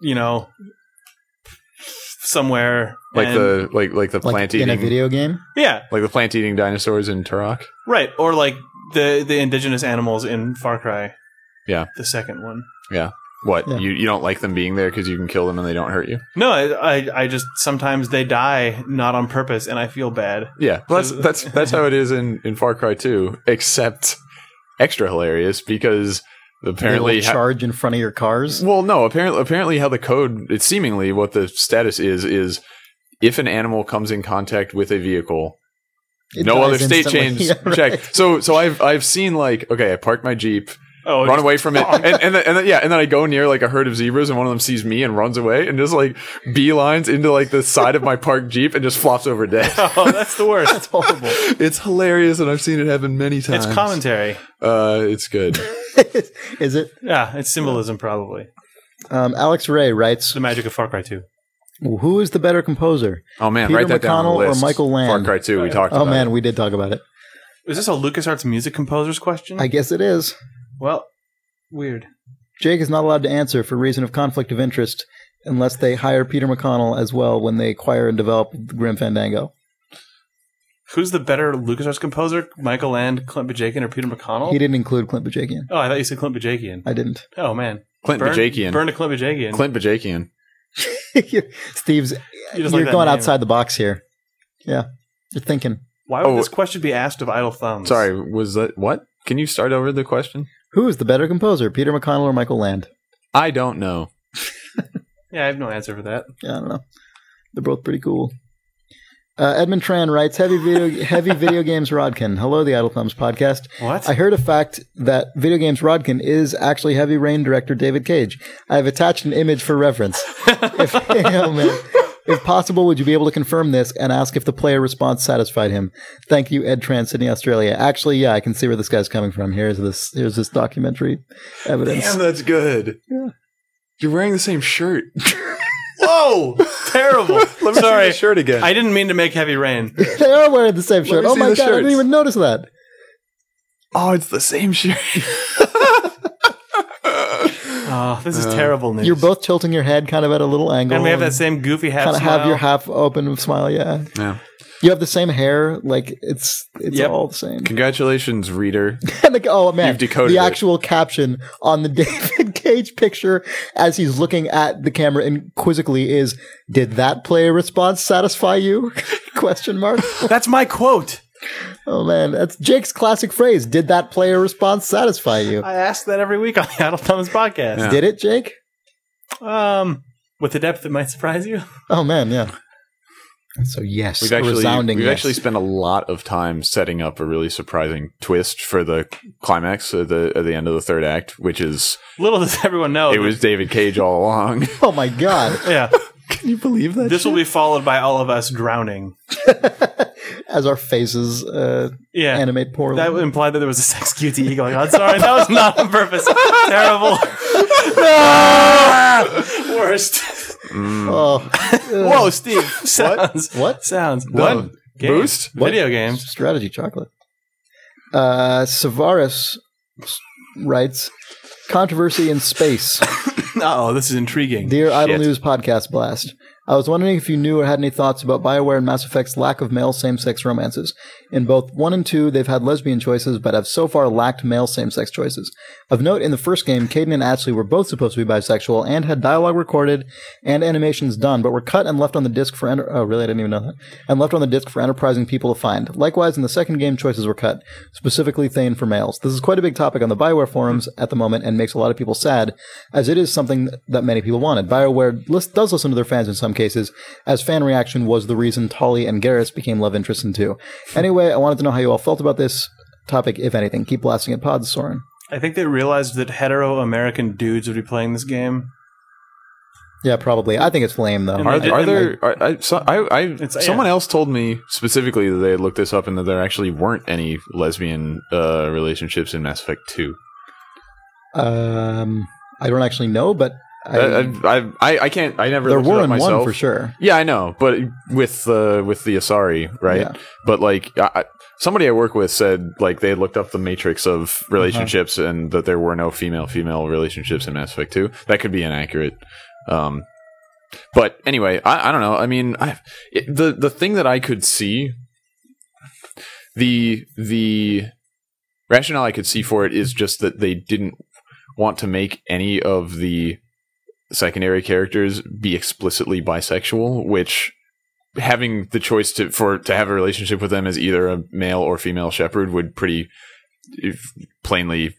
somewhere like and- the like the like plant in a eating video game. yeah, like the plant eating dinosaurs in Turok. right, or like the indigenous animals in Far Cry. Yeah. The second one. Yeah. What Yeah. you don't like them being there because you can kill them and they don't hurt you? No, I just sometimes they die not on purpose, and I feel bad. Yeah, well, that's how it is in Far Cry 2, except extra hilarious because apparently They will charge in front of your cars. well, no, apparently how the code, it's seemingly what the status is if an animal comes in contact with a vehicle, It no dies other state instantly. change Yeah, check. right. So I've seen like, okay, I park my Jeep, Oh, run away from it, and then I go near like a herd of zebras, and one of them sees me and runs away, and just like beelines into like the side of my parked Jeep and just flops over dead. Oh, that's the worst. That's horrible. It's hilarious, and I've seen it happen many times. It's commentary. It's good. Is it? Yeah, it's symbolism probably. Alex Ray writes, The magic of Far Cry 2. "Who is the better composer? Oh man, Peter write that down on McConnell the or list. Michael Land? Far Cry 2, we talked Oh about man, it. we did talk about it. Is this a LucasArts music composer's question? I guess it is. Well, weird. Jake is not allowed to answer for reason of conflict of interest unless they hire Peter McConnell as well when they acquire and develop Grim Fandango. Who's the better LucasArts composer? Michael Land, Clint Bajakian, or Peter McConnell? He didn't include Clint Bajakian. Oh, I thought you said Clint Bajakian. I didn't. Oh, man. Clint Bajakian. Burn to Clint Bajakian. Clint Bajakian. Steve's, You just you're like that going name. outside the box here. Yeah, you're thinking. Why would Oh. this question be asked of Idle Thumbs? Sorry, was that what? Can you start over the question? Who is the better composer, Peter McConnell or Michael Land? I don't know. Yeah, I have no answer for that. Yeah, I don't know. They're both pretty cool. Edmund Tran writes, heavy video games Rodkin. Hello, the Idle Thumbs podcast. What? I heard a fact that Video Games Rodkin is actually Heavy Rain director David Cage. I have attached an image for reference. If possible, would you be able to confirm this and ask if the player response satisfied him? Thank you, Ed Tran, Sydney, Australia. Actually, yeah, I can see where this guy's coming from. Here's this documentary evidence. Damn, that's good. Yeah. You're wearing the same shirt. Whoa! Terrible. Let me see Sorry. the shirt again. I didn't mean to make heavy rain. They are wearing the same shirt. me Oh see my the god, I didn't shirts. even notice that. Oh, it's the same shirt. Oh, this is terrible news. You're both tilting your head kind of at a little angle. and we have that same goofy half kind of smile. have your half open smile, yeah. Yeah. You have the same hair, like it's Yep. all the same. Congratulations, reader. And oh man, You've decoded the it. actual caption on the David Cage picture as he's looking at the camera and quizzically is, "Did that player response satisfy you?" Question mark. That's my quote. Oh man, that's Jake's classic phrase. Did that player response satisfy you? I ask that every week on the Idle Thumbs podcast. Yeah. Did it, Jake? With the depth that might surprise you. Oh man, yeah. So yes, We've a actually resounding yes. actually spent a lot of time setting up a really surprising twist for the climax at the end of the third act, which is Little does everyone know. it was David Cage all along. Oh my god! Yeah. Can you believe that? This will be followed by all of us drowning. As our faces Yeah. animate poorly. That would imply that there was a sex QTE going on. Sorry, that was not on purpose. Terrible. Worst. Oh, Whoa, Steve. Sounds. what? Sounds. No, What? Boost? Video games. Strategy chocolate. Savaris writes, controversy in space. Oh, this is intriguing. Dear Idle Shit. News Podcast Blast. I was wondering if you knew or had any thoughts about BioWare and Mass Effect's lack of male same-sex romances. In both 1 and 2, they've had lesbian choices, but have so far lacked male same-sex choices. Of note, in the first game, Caden and Ashley were both supposed to be bisexual and had dialogue recorded and animations done, but were cut and left on the disc for oh, really? I didn't even know that. And left on the disc for enterprising people to find. Likewise, in the second game, choices were cut, specifically Thane for males. This is quite a big topic on the BioWare forums at the moment and makes a lot of people sad, as it is something that many people wanted. BioWare does listen to their fans in some cases, as fan reaction was the reason Tali and Garrus became love interests in 2. Anyway, I wanted to know how you all felt about this topic, if anything. Keep blasting at pods, Soren. I think they realized that hetero-American dudes would be playing this game. Yeah, probably. I think it's lame, though. Someone else told me specifically that they had looked this up and that there actually weren't any lesbian relationships in Mass Effect 2. I don't actually know, but I can't. I never. There looked it were up in myself. 1 for sure. Yeah, I know, but with the Asari, right? Yeah. But like, somebody I work with said like they had looked up the matrix of relationships and that there were no female relationships in Mass Effect 2. That could be inaccurate. But anyway, I don't know. I mean, the thing that I could see, the rationale I could see for it is just that they didn't want to make any of the secondary characters be explicitly bisexual, which having the choice to have a relationship with them as either a male or female shepherd would pretty plainly,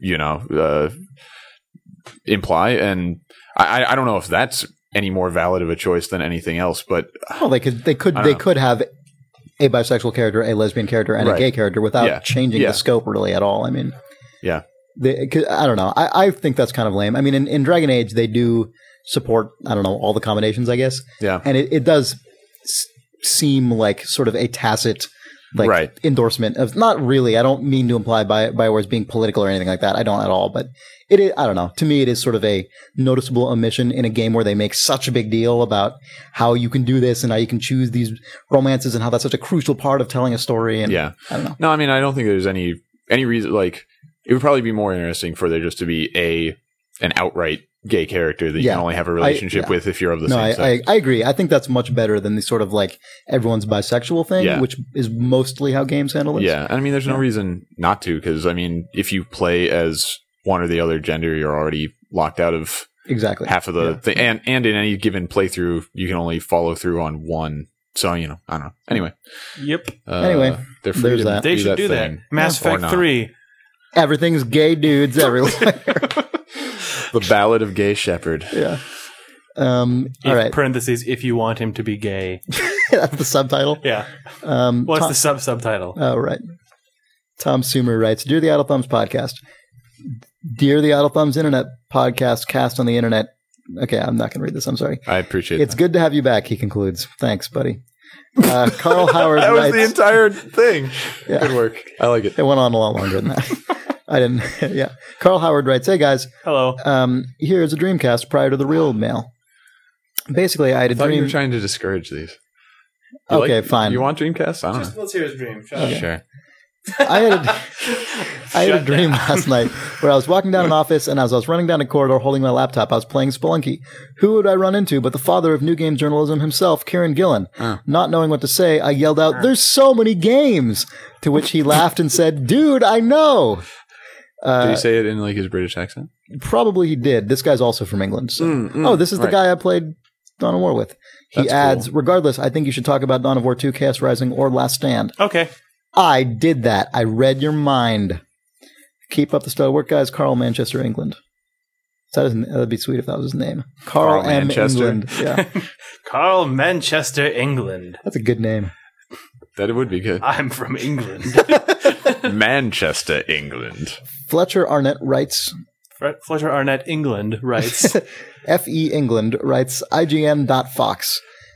imply. And I don't know if that's any more valid of a choice than anything else, but well, they could have a bisexual character, a lesbian character, and a gay character without changing the scope really at all. I mean, yeah. I don't know. I think that's kind of lame. I mean, in Dragon Age, they do support, I don't know, all the combinations, I guess. Yeah. And it does seem like sort of a tacit endorsement of, not really, I don't mean to imply BioWare as being political or anything like that. I don't at all. But it is, I don't know. To me, it is sort of a noticeable omission in a game where they make such a big deal about how you can do this and how you can choose these romances and how that's such a crucial part of telling a story. And I don't know. No, I mean, I don't think there's any reason, like, it would probably be more interesting for there just to be an outright gay character that you can only have a relationship with if you're of the same sex. I agree. I think that's much better than the sort of like everyone's bisexual thing, which is mostly how games handle it. Yeah, I mean, there's no reason not to, because I mean, if you play as one or the other gender, you're already locked out of half of the thing. And in any given playthrough, you can only follow through on one. So, I don't know. Anyway. Yep. Anyway, they're free to that. They should do that. Mass Effect 3. Everything's gay dudes everywhere. The Ballad of Gay Shepherd. Yeah. All right. Parentheses, if you want him to be gay. That's the subtitle? Yeah. What's the subtitle? Oh, right. Tom Sumer writes, Dear the Idle Thumbs Podcast. Dear the Idle Thumbs Internet Podcast, cast on the internet. Okay, I'm not going to read this. I'm sorry. I appreciate it. It's good to have you back, he concludes. Thanks, buddy. Carl Howard that writes, was the entire thing. Yeah. Good work. I like it. It went on a lot longer than that. I didn't. Yeah. Carl Howard writes, Hey guys. Hello. Here's a Dreamcast prior to the real mail. Basically, I had a dream. You were trying to discourage these. Fine. You want Dreamcast? I don't know. Let's hear his dream. Sure. I had a dream last night where I was walking down an office, and as I was running down a corridor holding my laptop, I was playing Spelunky. Who would I run into but the father of new game journalism himself, Kieran Gillen? Not knowing what to say, I yelled out, There's so many games! To which he laughed and said, Dude, I know! Did he say it in like his British accent? Probably he did. This guy's also from England. So. This is the guy I played Dawn of War with. He adds, Regardless, I think you should talk about Dawn of War 2, Chaos Rising, or Last Stand. Okay. I did that. I read your mind. Keep up the stellar work, guys. Carl, Manchester, England. That'd be sweet if that was his name. Carl M. Manchester. England. Yeah. Carl Manchester, England. That's a good name. That would be good. I'm from England. Manchester, England. Fletcher Arnett writes. Fletcher Arnett, England writes. F.E. England writes IGN.Fox.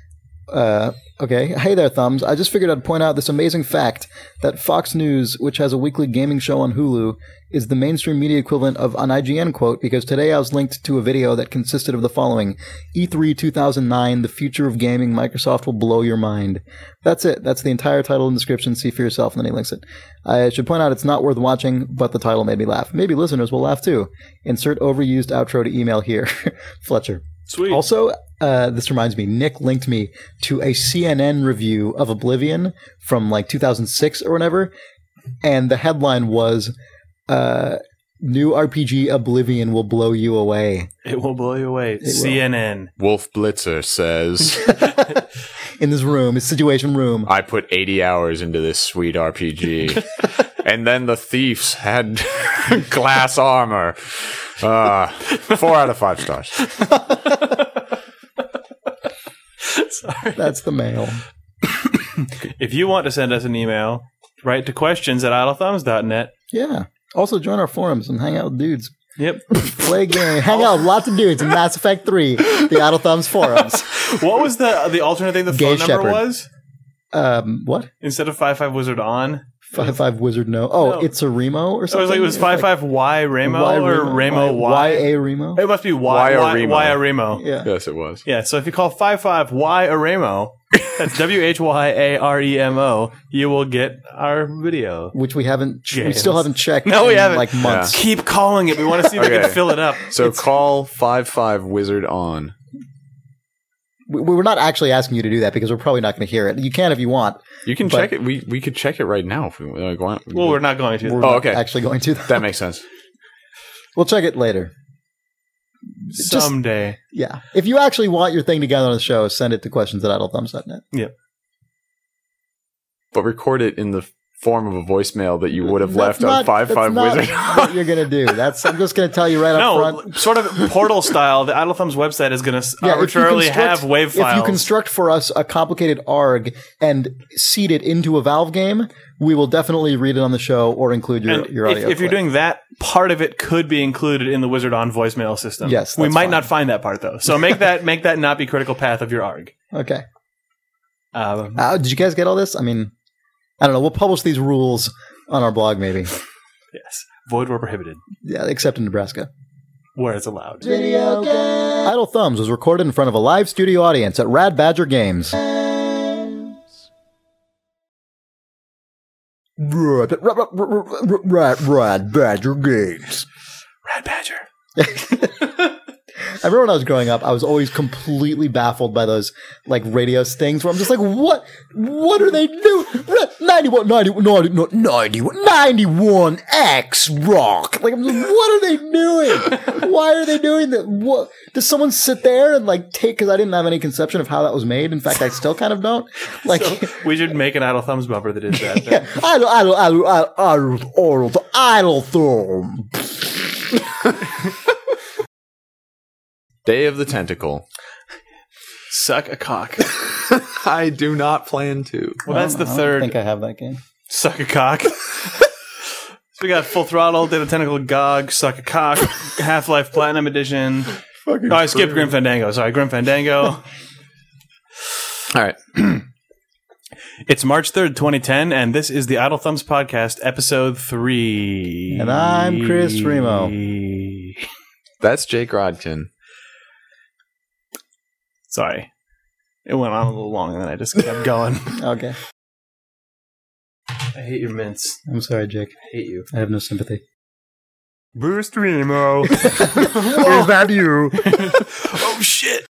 Okay. Hey there, Thumbs. I just figured I'd point out this amazing fact that Fox News, which has a weekly gaming show on Hulu, is the mainstream media equivalent of an IGN quote, because today I was linked to a video that consisted of the following: E3 2009, the future of gaming, Microsoft will blow your mind. That's it. That's the entire title and description. See for yourself, and then he links it. I should point out it's not worth watching, but the title made me laugh. Maybe listeners will laugh too. Insert overused outro to email here. Fletcher. Sweet. Also, this reminds me, Nick linked me to a CNN review of Oblivion from like 2006 or whatever, and the headline was, new RPG Oblivion will blow you away. It will blow you away. CNN. Wolf Blitzer says, In this room, his situation room. I put 80 hours into this sweet RPG. And then the thieves had glass armor. 4 out of 5 stars. Sorry. That's the mail. If you want to send us an email, write to questions@idlethumbs.net. Yeah. Also join our forums and hang out with dudes. Yep. Play a game. Hang out with lots of dudes in Mass Effect 3, the Idle Thumbs forums. What was the alternate thing the Gay phone number Shepherd. was? What? Instead of 55 Wizard on? 55 Wizard no. Oh, No. it's a Remo or something? It was 55Y Remo or Remo Y? Y-A Remo? It must be Y a Remo. Yeah. Yes, it was. Yeah, so if you call 55Y a Remo, that's WHYAREMO, you will get our video. Which we haven't, we Yes. still haven't checked No, we in haven't. like months. Keep calling it. We want to see if we Okay. can fill it up. So call 55 Wizard on. We're not actually asking you to do that because we're probably not going to hear it. You can if you want. You can But- check it. We could check it right now if we want. Well, we're not going to. We're Oh, not okay. actually going to. That makes sense. We'll check it later. Just- Someday. Yeah. If you actually want your thing together on the show, send it to questions@idlethumbs.net. But record it in the form of a voicemail that you would have left That's on 55 not Wizard. what you're going to do. I'm just going to tell you right up front. No, sort of Portal style. The Idle Thumbs website is going to Yeah, if you arbitrarily construct- have wave If you files. construct for us a complicated ARG and seed it into a Valve game, we will definitely read it on the show or include And your audio. if you're clip. doing that, part of it could be included in the Wizard on voicemail system. Yes, we that's might fine. not find that part though. So make that not be critical path of your ARG. Okay. Did you guys get all this? I mean, I don't know. We'll publish these rules on our blog, maybe. Yes, void where prohibited, Yeah, except in Nebraska. where it's allowed. Idle Thumbs was recorded in front of a live studio audience at Rad Badger Games. Rad Badger Games. Rad Badger. I remember when I was growing up, I was always completely baffled by those like radio stings where I'm just like, what are they doing? 91 X rock. Like, what are they doing? Why are they doing that? What does someone sit there and like take? Because I didn't have any conception of how that was made. In fact, I still kind of don't. Like, So we should make an Idle Thumbs bumper that is that. yeah, idle thumb. Day of the Tentacle. Suck a cock. I do not plan to. Well, that's the I don't third. think I have that game. Suck a cock. So we got Full Throttle, Day of the Tentacle, GOG, Suck a Cock, Half-Life Platinum Edition. Oh, I skipped Grim Fandango. Sorry, Grim Fandango. All right. It's March 3rd, 2010, and this is the Idle Thumbs Podcast, Episode 3. And I'm Chris Remo. That's Jake Rodkin. Sorry. It went on a little long, and then I just kept going. Okay. I hate your mints. I'm sorry, Jake. I hate you. I have no sympathy. Boost Remo. Is that you? Oh, shit.